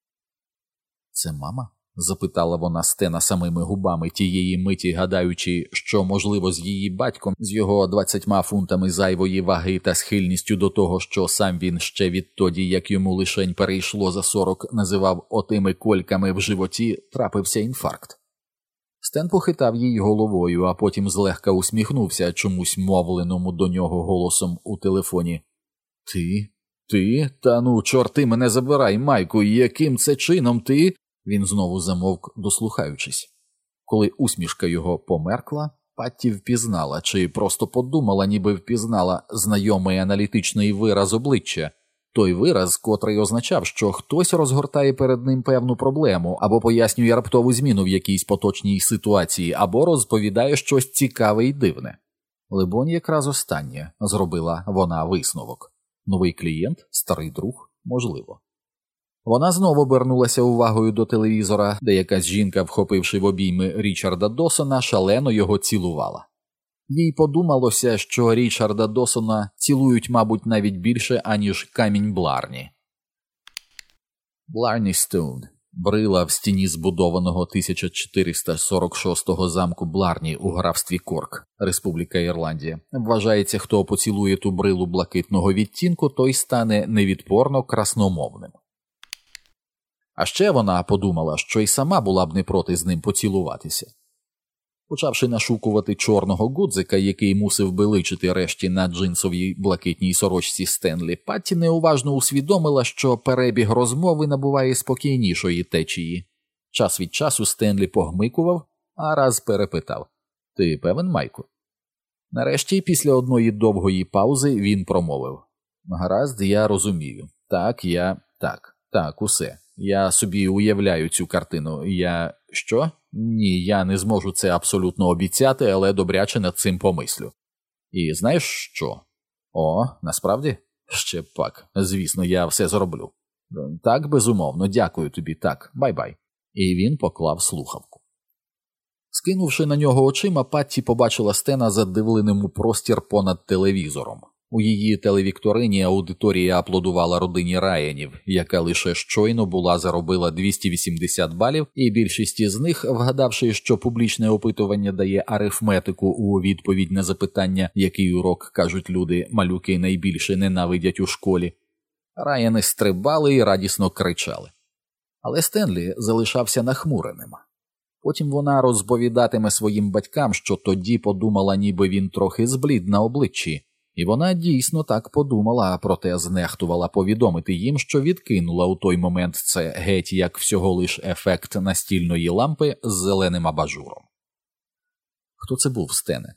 S1: «Це мама?» – запитала вона Стена самими губами тієї миті, гадаючи, що, можливо, з її батьком, з його 20 фунтами зайвої ваги та схильністю до того, що сам він ще відтоді, як йому лишень перейшло за 40, називав отими кольками в животі, трапився інфаркт. Стен похитав їй головою, а потім злегка усміхнувся чомусь мовленому до нього голосом у телефоні. «Ти? Ти? Та ну, чорти мене забирай, Майку, яким це чином ти?» Він знову замовк, дослухаючись. Коли усмішка його померкла, Патті впізнала, чи просто подумала, ніби впізнала знайомий аналітичний вираз обличчя. Той вираз, котрий означав, що хтось розгортає перед ним певну проблему, або пояснює раптову зміну в якійсь поточній ситуації, або розповідає щось цікаве і дивне. Либонь, якраз останнє, зробила вона висновок. Новий клієнт, старий друг, можливо. Вона знову обернулася увагою до телевізора, де якась жінка, вхопивши в обійми Річарда Досона, шалено його цілувала. Їй подумалося, що Річарда Досона цілують, мабуть, навіть більше, аніж камінь Бларні. Бларні Стоун, брила в стіні збудованого 1446-го замку Бларні у графстві Корк, Республіка Ірландія. Вважається, хто поцілує ту брилу блакитного відтінку, той стане невідпорно красномовним. А ще вона подумала, що й сама була б не проти з ним поцілуватися. Почавши нашукувати чорного гудзика, який мусив би личити решті на джинсовій блакитній сорочці Стенлі, Патті неуважно усвідомила, що перебіг розмови набуває спокійнішої течії. Час від часу Стенлі погмикував, а раз перепитав: «Ти певен, Майку?» Нарешті, після одної довгої паузи, він промовив: «Гаразд, я розумію. Так, усе. Я собі уявляю цю картину. Що? Ні, я не зможу це абсолютно обіцяти, але добряче над цим помислю. І знаєш що? О, насправді? Ще пак. Звісно, я все зроблю. Так, безумовно, дякую тобі, так, бай-бай». І він поклав слухавку. Скинувши на нього очима, Патті побачила Стена задивленим у простір понад телевізором. У її телевікторині аудиторія аплодувала родині Райанів, яка лише щойно заробила 280 балів, і більшість із них, вгадавши, що публічне опитування дає арифметику у відповідь на запитання, який урок, кажуть люди, малюки найбільше ненавидять у школі, Райани стрибали і радісно кричали. Але Стенлі залишався нахмуреним. Потім вона розповідатиме своїм батькам, що тоді подумала, ніби він трохи зблід на обличчі. І вона дійсно так подумала, проте знехтувала повідомити їм, що відкинула у той момент це геть як всього лиш ефект настільної лампи з зеленим абажуром. «Хто це був, Стене?»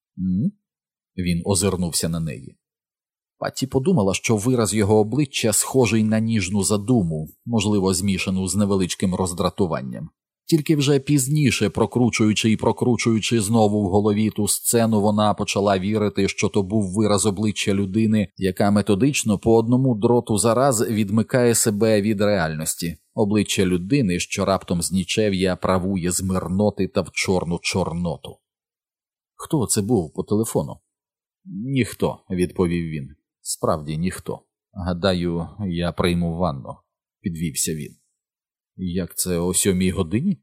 S1: Він озирнувся на неї. Патті подумала, що вираз його обличчя схожий на ніжну задуму, можливо, змішану з невеличким роздратуванням. Тільки вже пізніше, прокручуючи знову в голові ту сцену, вона почала вірити, що то був вираз обличчя людини, яка методично по одному дроту за раз відмикає себе від реальності. Обличчя людини, що раптом з нічев'я правує з мирноти та в чорну чорноту. «Хто це був по телефону?» «Ніхто», – відповів він. «Справді ніхто. Гадаю, я прийму ванну», – підвівся він. «Як це, о 7 годині?»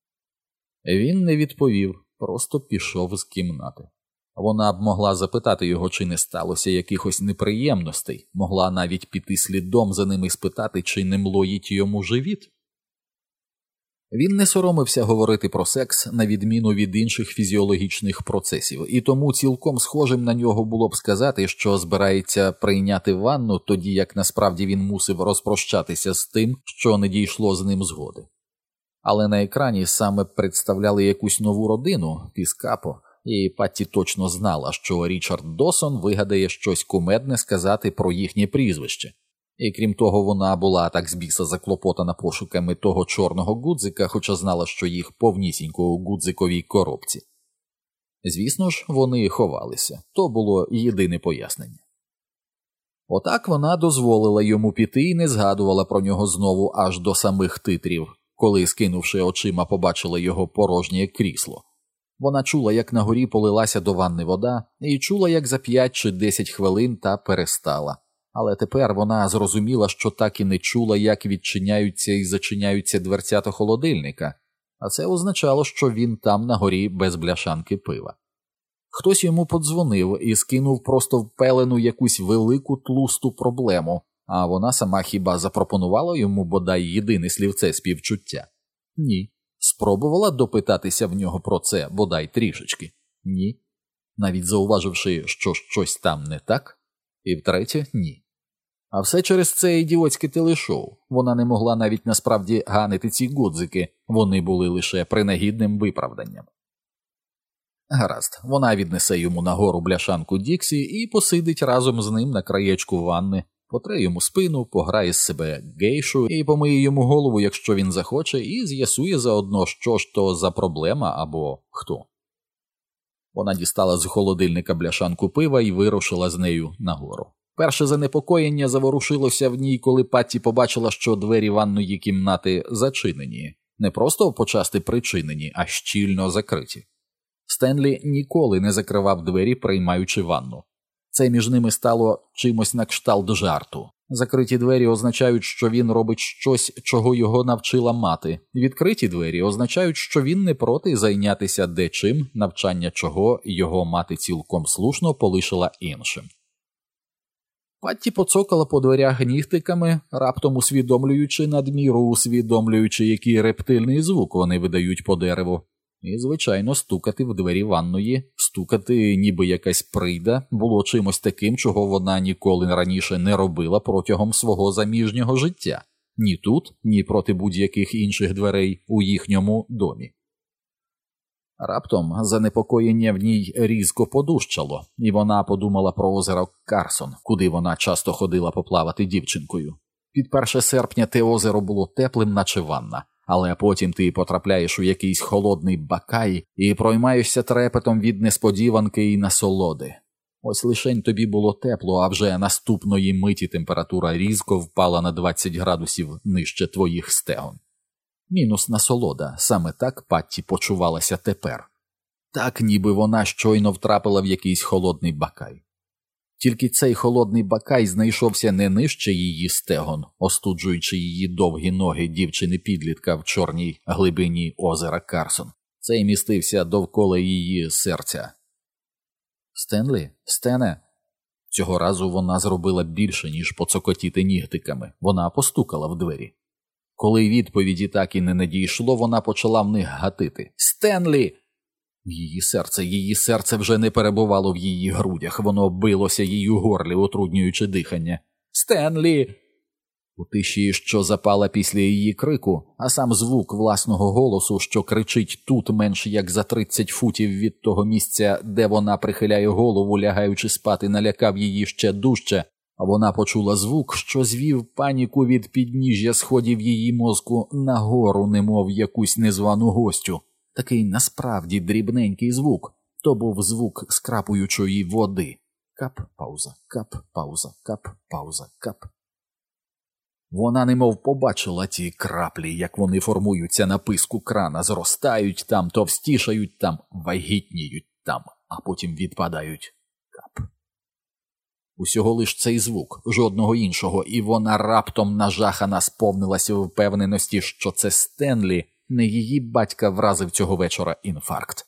S1: Він не відповів, просто пішов з кімнати. Вона б могла запитати його, чи не сталося якихось неприємностей, могла навіть піти слідом за ним і спитати, чи не млоїть йому живіт. Він не соромився говорити про секс, на відміну від інших фізіологічних процесів, і тому цілком схожим на нього було б сказати, що збирається прийняти ванну, тоді як насправді він мусив розпрощатися з тим, що не дійшло з ним згоди. Але на екрані саме представляли якусь нову родину, Піскапо, і Патті точно знала, що Річард Досон вигадає щось кумедне сказати про їхнє прізвище. І крім того, вона була так з біса заклопотана пошуками того чорного гудзика, хоча знала, що їх повнісінько у гудзиковій коробці. Звісно ж, вони ховалися. То було єдине пояснення. Отак вона дозволила йому піти і не згадувала про нього знову аж до самих титрів, коли, скинувши очима, побачила його порожнє крісло. Вона чула, як на горі полилася до ванни вода, і чула, як за 5 чи 10 хвилин та перестала. Але тепер вона зрозуміла, що так і не чула, як відчиняються і зачиняються дверцята холодильника, а це означало, що він там на горі без бляшанки пива. Хтось йому подзвонив і скинув просто в пелену якусь велику тлусту проблему, а вона сама хіба запропонувала йому бодай єдине слівце співчуття? Ні. Спробувала допитатися в нього про це бодай трішечки? Ні. Навіть зауваживши, що щось там не так? І втретє – ні. А все через це ідіотське телешоу. Вона не могла навіть насправді ганити ці гудзики, вони були лише принагідним виправданням. Гаразд, вона віднесе йому нагору бляшанку Діксі і посидить разом з ним на краєчку ванни, потре йому спину, пограє з себе гейшу і помиє йому голову, якщо він захоче, і з'ясує заодно, що ж то за проблема або хто. Вона дістала з холодильника бляшанку пива і вирушила з нею нагору. Перше занепокоєння заворушилося в ній, коли Патті побачила, що двері ванної кімнати зачинені. Не просто почасти причинені, а щільно закриті. Стенлі ніколи не закривав двері, приймаючи ванну. Це між ними стало чимось на кшталт жарту. Закриті двері означають, що він робить щось, чого його навчила мати. Відкриті двері означають, що він не проти зайнятися дечим, навчання чого його мати цілком слушно полишила іншим. Патті поцокала по дверях нігтиками, раптом усвідомлюючи, надміру усвідомлюючи, який рептильний звук вони видають по дереву. І, звичайно, стукати в двері ванної, стукати ніби якась прийда, було чимось таким, чого вона ніколи раніше не робила протягом свого заміжнього життя. Ні тут, ні проти будь-яких інших дверей у їхньому домі. Раптом занепокоєння в ній різко подужчало, і вона подумала про озеро Карсон, куди вона часто ходила поплавати дівчинкою. Під 1 серпня те озеро було теплим, наче ванна, але потім ти потрапляєш у якийсь холодний бакай і проймаєшся трепетом від несподіванки і насолоди. Ось лишень тобі було тепло, а вже наступної миті температура різко впала на 20 градусів нижче твоїх стегон. Мінус насолода, саме так Патті почувалася тепер. Так, ніби вона щойно втрапила в якийсь холодний бакай. Тільки цей холодний бакай знайшовся не нижче її стегон, остуджуючи її довгі ноги дівчини-підлітка в чорній глибині озера Карсон. Цей містився довкола її серця. «Стенлі? Стене?» Цього разу вона зробила більше, ніж поцокотіти нігтиками. Вона постукала в двері. Коли відповіді так і не надійшло, вона почала в них гатити. «Стенлі!» Її серце вже не перебувало в її грудях, воно билося їй у горлі, утруднюючи дихання. «Стенлі!» У тиші, що запала після її крику, а сам звук власного голосу, що кричить тут менш як за 30 футів від того місця, де вона прихиляє голову, лягаючи спати, налякав її ще дужче, а вона почула звук, що звів паніку від підніжжя сходів її мозку нагору, немов якусь незвану гостю. Такий насправді дрібненький звук. То був звук скрапуючої води. Кап, пауза, кап, пауза, кап, пауза, кап. Вона немов побачила ті краплі, як вони формуються на писку крана, зростають там, товстішають там, вагітніють там, а потім відпадають. Кап. Усього лиш цей звук, жодного іншого, і вона раптом нажахана сповнилася впевненості, що це Стенлі, не її батька вразив цього вечора інфаркт.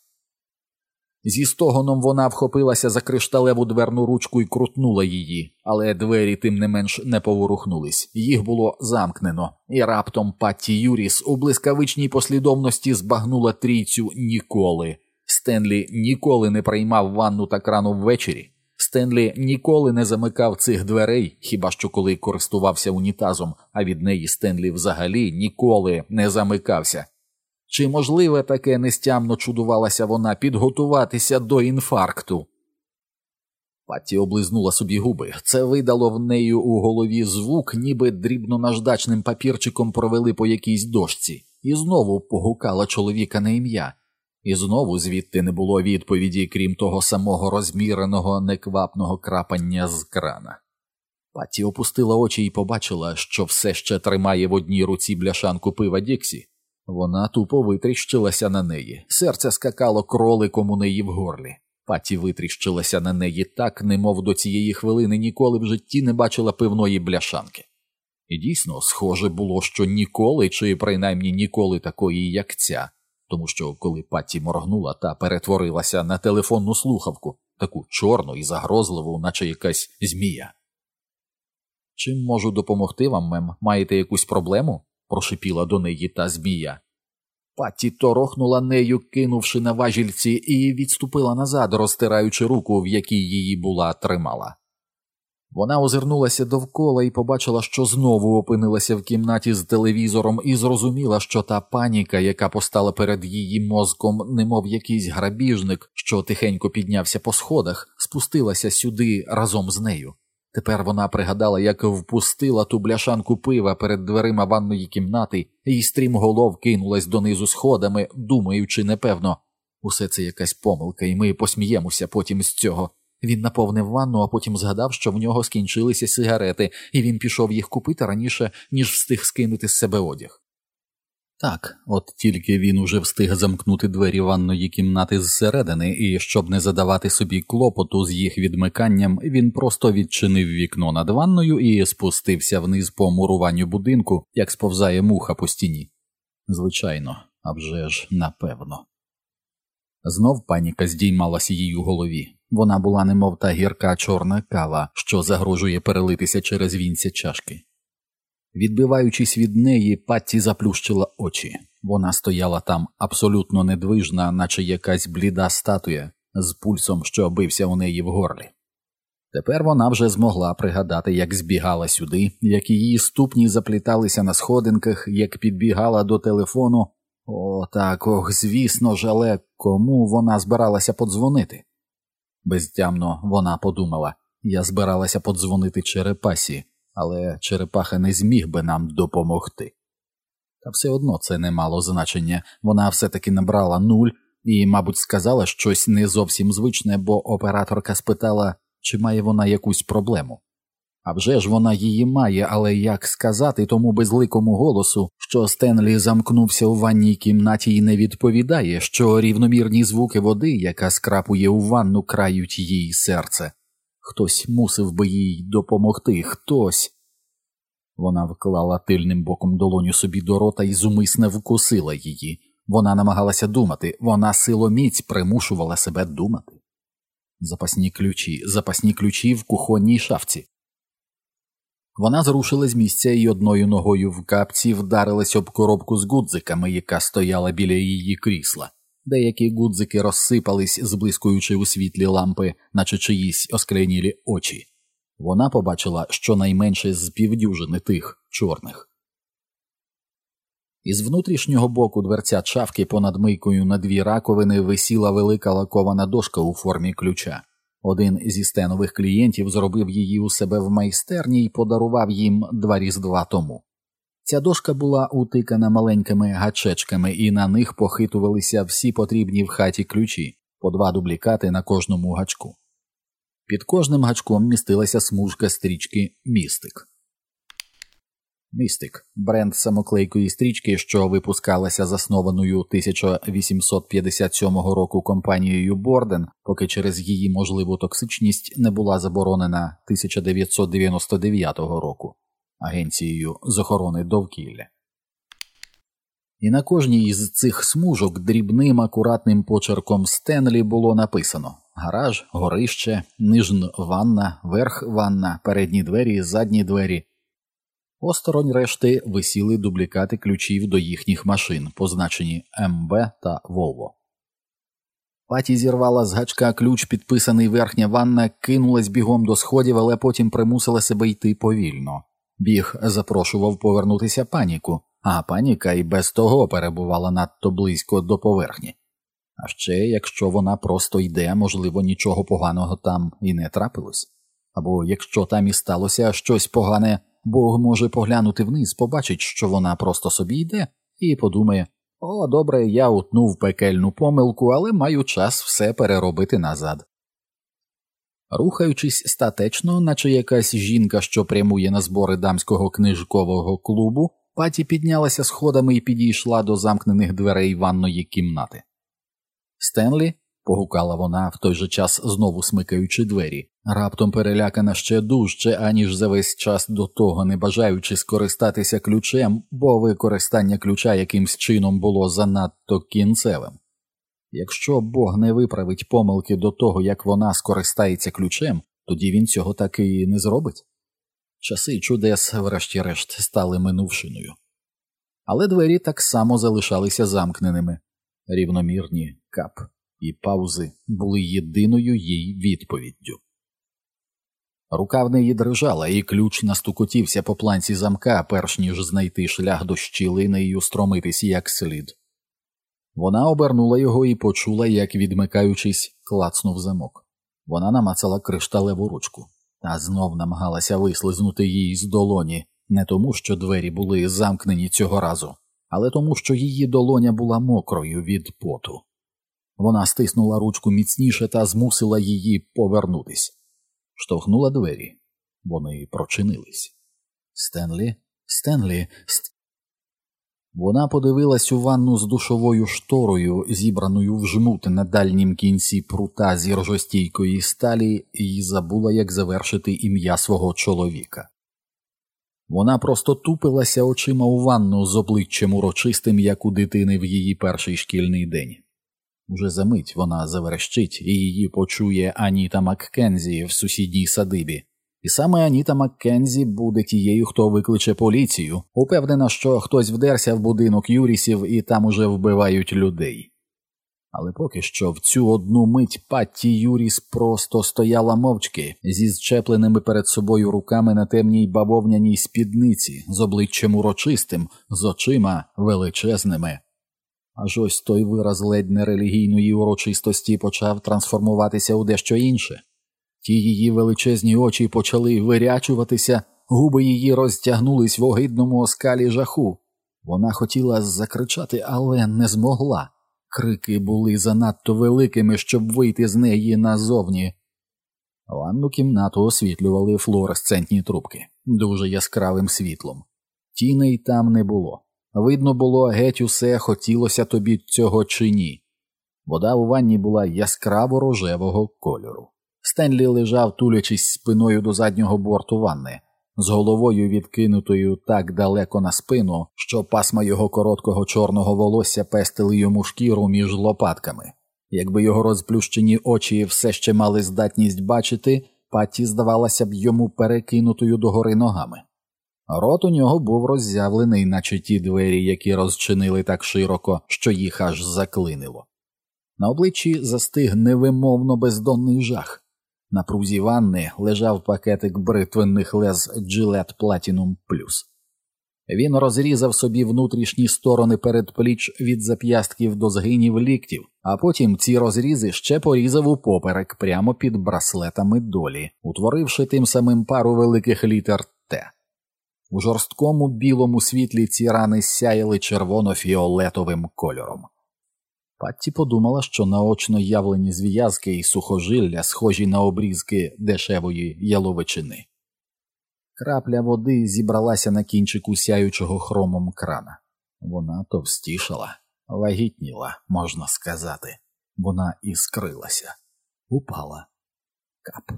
S1: Зі стогоном вона вхопилася за кришталеву дверну ручку і крутнула її, але двері тим не менш не поворухнулись. Їх було замкнено, і раптом Патті Юріс у блискавичній послідовності збагнула трійцю ніколи. Стенлі ніколи не приймав ванну так рано ввечері. Стенлі ніколи не замикав цих дверей, хіба що коли користувався унітазом, а від неї Стенлі взагалі ніколи не замикався. Чи можливе таке, нестямно чудувалася вона, підготуватися до інфаркту? Патті облизнула собі губи. Це видало в неї у голові звук, ніби дрібно-наждачним папірчиком провели по якійсь дошці. І знову погукала чоловіка на ім'я. І знову звідти не було відповіді, крім того самого розміреного, неквапного крапання з крана. Патті опустила очі і побачила, що все ще тримає в одній руці бляшанку пива Діксі. Вона тупо витріщилася на неї. Серце скакало кроликом у неї в горлі. Патті витріщилася на неї так, немов до цієї хвилини ніколи в житті не бачила пивної бляшанки. І дійсно, схоже було, що ніколи, чи принаймні ніколи такої, як ця. Тому що, коли Патті моргнула, та перетворилася на телефонну слухавку, таку чорну і загрозливу, наче якась змія. «Чим можу допомогти вам, мем? Маєте якусь проблему?» – прошипіла до неї та змія. Патті торохнула нею, кинувши на важільці, і відступила назад, розтираючи руку, в якій її була тримала. Вона озирнулася довкола і побачила, що знову опинилася в кімнаті з телевізором, і зрозуміла, що та паніка, яка постала перед її мозком, немов якийсь грабіжник, що тихенько піднявся по сходах, спустилася сюди разом з нею. Тепер вона пригадала, як впустила ту бляшанку пива перед дверима ванної кімнати і стрімголов кинулась донизу сходами, думаючи, непевно, усе це якась помилка, і ми посміємося потім з цього. Він наповнив ванну, а потім згадав, що в нього скінчилися сигарети, і він пішов їх купити раніше, ніж встиг скинути з себе одяг. Так, от тільки він уже встиг замкнути двері ванної кімнати зсередини, і щоб не задавати собі клопоту з їх відмиканням, він просто відчинив вікно над ванною і спустився вниз по муруванню будинку, як сповзає муха по стіні. Звичайно, а вже ж напевно. Знов паніка здіймалася їй у голові. Вона була немов та гірка чорна кава, що загрожує перелитися через вінця чашки. Відбиваючись від неї, Патті заплющила очі. Вона стояла там абсолютно недвижна, наче якась бліда статуя, з пульсом, що бився у неї в горлі. Тепер вона вже змогла пригадати, як збігала сюди, як її ступні запліталися на сходинках, як підбігала до телефону. О, так, звісно ж, але кому вона збиралася подзвонити? Безтямно вона подумала, я збиралася подзвонити черепасі, але черепаха не зміг би нам допомогти. Та все одно це не мало значення, вона все-таки набрала 0 і, мабуть, сказала щось не зовсім звичне, бо операторка спитала, чи має вона якусь проблему. А вже ж вона її має, але як сказати тому безликому голосу, що Стенлі замкнувся у ванній кімнаті і не відповідає, що рівномірні звуки води, яка скрапує у ванну, крають її серце. Хтось мусив би їй допомогти, хтось. Вона вклала тильним боком долоню собі до рота і зумисне вкусила її. Вона намагалася думати, вона силоміць примушувала себе думати. Запасні ключі в кухонній шафці. Вона зрушила з місця і одною ногою в капці вдарилась об коробку з гудзиками, яка стояла біля її крісла. Деякі гудзики розсипались, зблискуючи у світлі лампи, наче чиїсь оскленілі очі. Вона побачила щонайменше з півдюжини тих чорних. Із внутрішнього боку дверцят шафки понад мийкою на 2 раковини висіла велика лакована дошка у формі ключа. Один зі стенових клієнтів зробив її у себе в майстерні і подарував їм 2 різдва тому. Ця дошка була утикана маленькими гачечками, і на них похитувалися всі потрібні в хаті ключі, по 2 дублікати на кожному гачку. Під кожним гачком містилася смужка стрічки «Містик». «Містик» – бренд самоклейкої стрічки, що випускалася заснованою 1857 року компанією Борден, поки через її можливу токсичність не була заборонена 1999 року Агенцією з охорони довкілля. І на кожній із цих смужок дрібним акуратним почерком Стенлі було написано «Гараж», «Горище», «Нижн ванна», «Верх ванна», «Передні двері», «Задні двері». Осторонь решти висіли дублікати ключів до їхніх машин, позначені МБ та Волво. Паті зірвала з гачка ключ, підписаний «Верхня ванна», кинулась бігом до сходів, але потім примусила себе йти повільно. Біг запрошував повернутися паніку, а паніка і без того перебувала надто близько до поверхні. А ще, якщо вона просто йде, можливо, нічого поганого там і не трапилось. Або якщо там і сталося щось погане, Бог може поглянути вниз, побачить, що вона просто собі йде, і подумає, «О, добре, я утнув пекельну помилку, але маю час все переробити назад». Рухаючись статечно, наче якась жінка, що прямує на збори дамського книжкового клубу, Паті піднялася сходами і підійшла до замкнених дверей ванної кімнати. «Стенлі?» – погукала вона, в той же час знову смикаючи двері, раптом перелякана ще дужче, аніж за весь час до того, не бажаючи скористатися ключем, бо використання ключа якимсь чином було занадто кінцевим. Якщо Бог не виправить помилки до того, як вона скористається ключем, тоді він цього таки і не зробить. Часи чудес, врешті-решт, стали минувшиною. Але двері так само залишалися замкненими. Рівномірні кап і паузи були єдиною їй відповіддю. Рука в неї дрижала, і ключ настукотівся по планці замка, перш ніж знайти шлях до щілини і устромитись як слід. Вона обернула його і почула, як, відмикаючись, клацнув замок. Вона намацала кришталеву ручку, та знов намагалася вислизнути їй з долоні, не тому, що двері були замкнені цього разу, але тому, що її долоня була мокрою від поту. Вона стиснула ручку міцніше та змусила її повернутись. Штовхнула двері. Вони прочинились. «Стенлі? Стенлі?» Вона подивилась у ванну з душовою шторою, зібраною в жмут на дальнім кінці прута з іржостійкої сталі, і забула, як завершити ім'я свого чоловіка. Вона просто тупилася очима у ванну з обличчям урочистим, як у дитини в її перший шкільний день. Уже за мить вона заверещить, і її почує Аніта Маккензі в сусідній садибі. І саме Аніта Маккензі буде тією, хто викличе поліцію, упевнена, що хтось вдерся в будинок Юрісів і там уже вбивають людей. Але поки що в цю одну мить Патті Юріс просто стояла мовчки, зі зчепленими перед собою руками на темній бавовняній спідниці, з обличчям урочистим, з очима величезними. Аж ось той вираз ледь нерелігійної урочистості почав трансформуватися у дещо інше. Ті її величезні очі почали вирячуватися, губи її розтягнулись в огидному оскалі жаху. Вона хотіла закричати, але не змогла. Крики були занадто великими, щоб вийти з неї назовні. Ванну кімнату освітлювали флуоресцентні трубки, дуже яскравим світлом. Тіней там не було. Видно було геть усе, хотілося тобі цього чи ні. Вода у ванні була яскраво-рожевого кольору. Стенлі лежав, тулячись спиною до заднього борту ванни, з головою відкинутою так далеко на спину, що пасма його короткого чорного волосся пестили йому шкіру між лопатками. Якби його розплющені очі все ще мали здатність бачити, Патті здавалася б йому перекинутою догори ногами. Рот у нього був роззявлений, наче ті двері, які розчинили так широко, що їх аж заклинило. На обличчі застиг невимовно бездонний жах. На прузі ванни лежав пакетик бритвенних лез Gillette Platinum Plus. Він розрізав собі внутрішні сторони передпліч від зап'ястків до згинів ліктів, а потім ці розрізи ще порізав упоперек прямо під браслетами долі, утворивши тим самим пару великих літер «Т». У жорсткому білому світлі ці рани сяяли червоно-фіолетовим кольором. Патті подумала, що наочно явлені зв'язки і сухожилля схожі на обрізки дешевої яловичини. Крапля води зібралася на кінчику сяючого хромом крана. Вона товстішала, вагітніла, можна сказати. Вона іскрилася. Упала. Кап.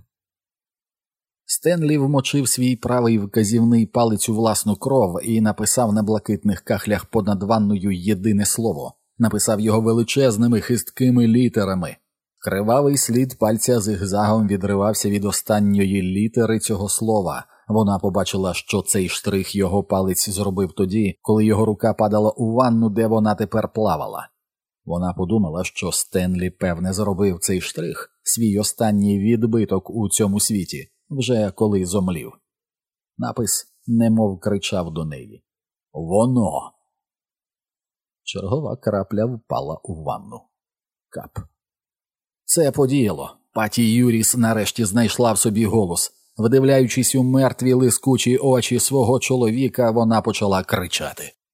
S1: Стенлі вмочив свій правий вказівний палець у власну кров і написав на блакитних кахлях понад ванною єдине слово. Написав його величезними хисткими літерами. Кривавий слід пальця зигзагом відривався від останньої літери цього слова. Вона побачила, що цей штрих його палець зробив тоді, коли його рука падала у ванну, де вона тепер плавала. Вона подумала, що Стенлі, певне, зробив цей штрих, свій останній відбиток у цьому світі, вже коли зомлів. Напис немов кричав до неї. «Воно!» Чергова крапля впала у ванну. Кап. Це подіяло. Патті Юріс нарешті знайшла в собі голос. Вдивляючись у мертві лискучі очі свого чоловіка, вона почала кричати.